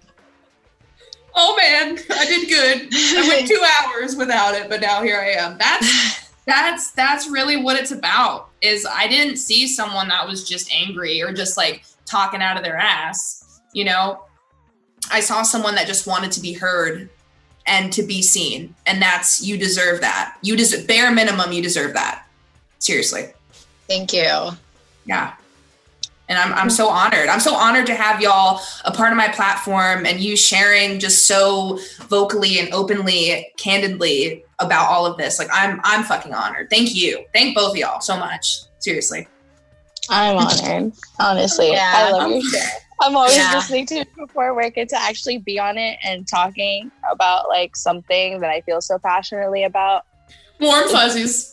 Oh man, I did good. I went 2 hours without it, but now here I am. That's really what it's about. Is I didn't see someone that was just angry or just like talking out of their ass. I saw someone that just wanted to be heard and to be seen. And you deserve that. Bare minimum, you deserve that. Seriously. Thank you. Yeah. And I'm so honored. I'm so honored to have y'all a part of my platform and you sharing just so vocally and openly, candidly about all of this. Like, I'm fucking honored. Thank you. Thank both of y'all so much. Seriously. I'm honored. Honestly. Yeah. I love your show. I'm always listening to it before work, and to actually be on it and talking about like something that I feel so passionately about. Warm fuzzies.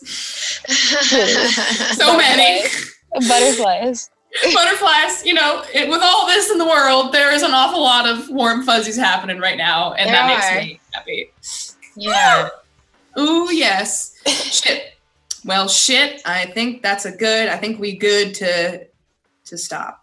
So many. Butterflies. Butterflies, with all this in the world, there is an awful lot of warm fuzzies happening right now, and that makes me happy. Yeah. Ooh, yes. Shit. Well, shit. I think we good to stop.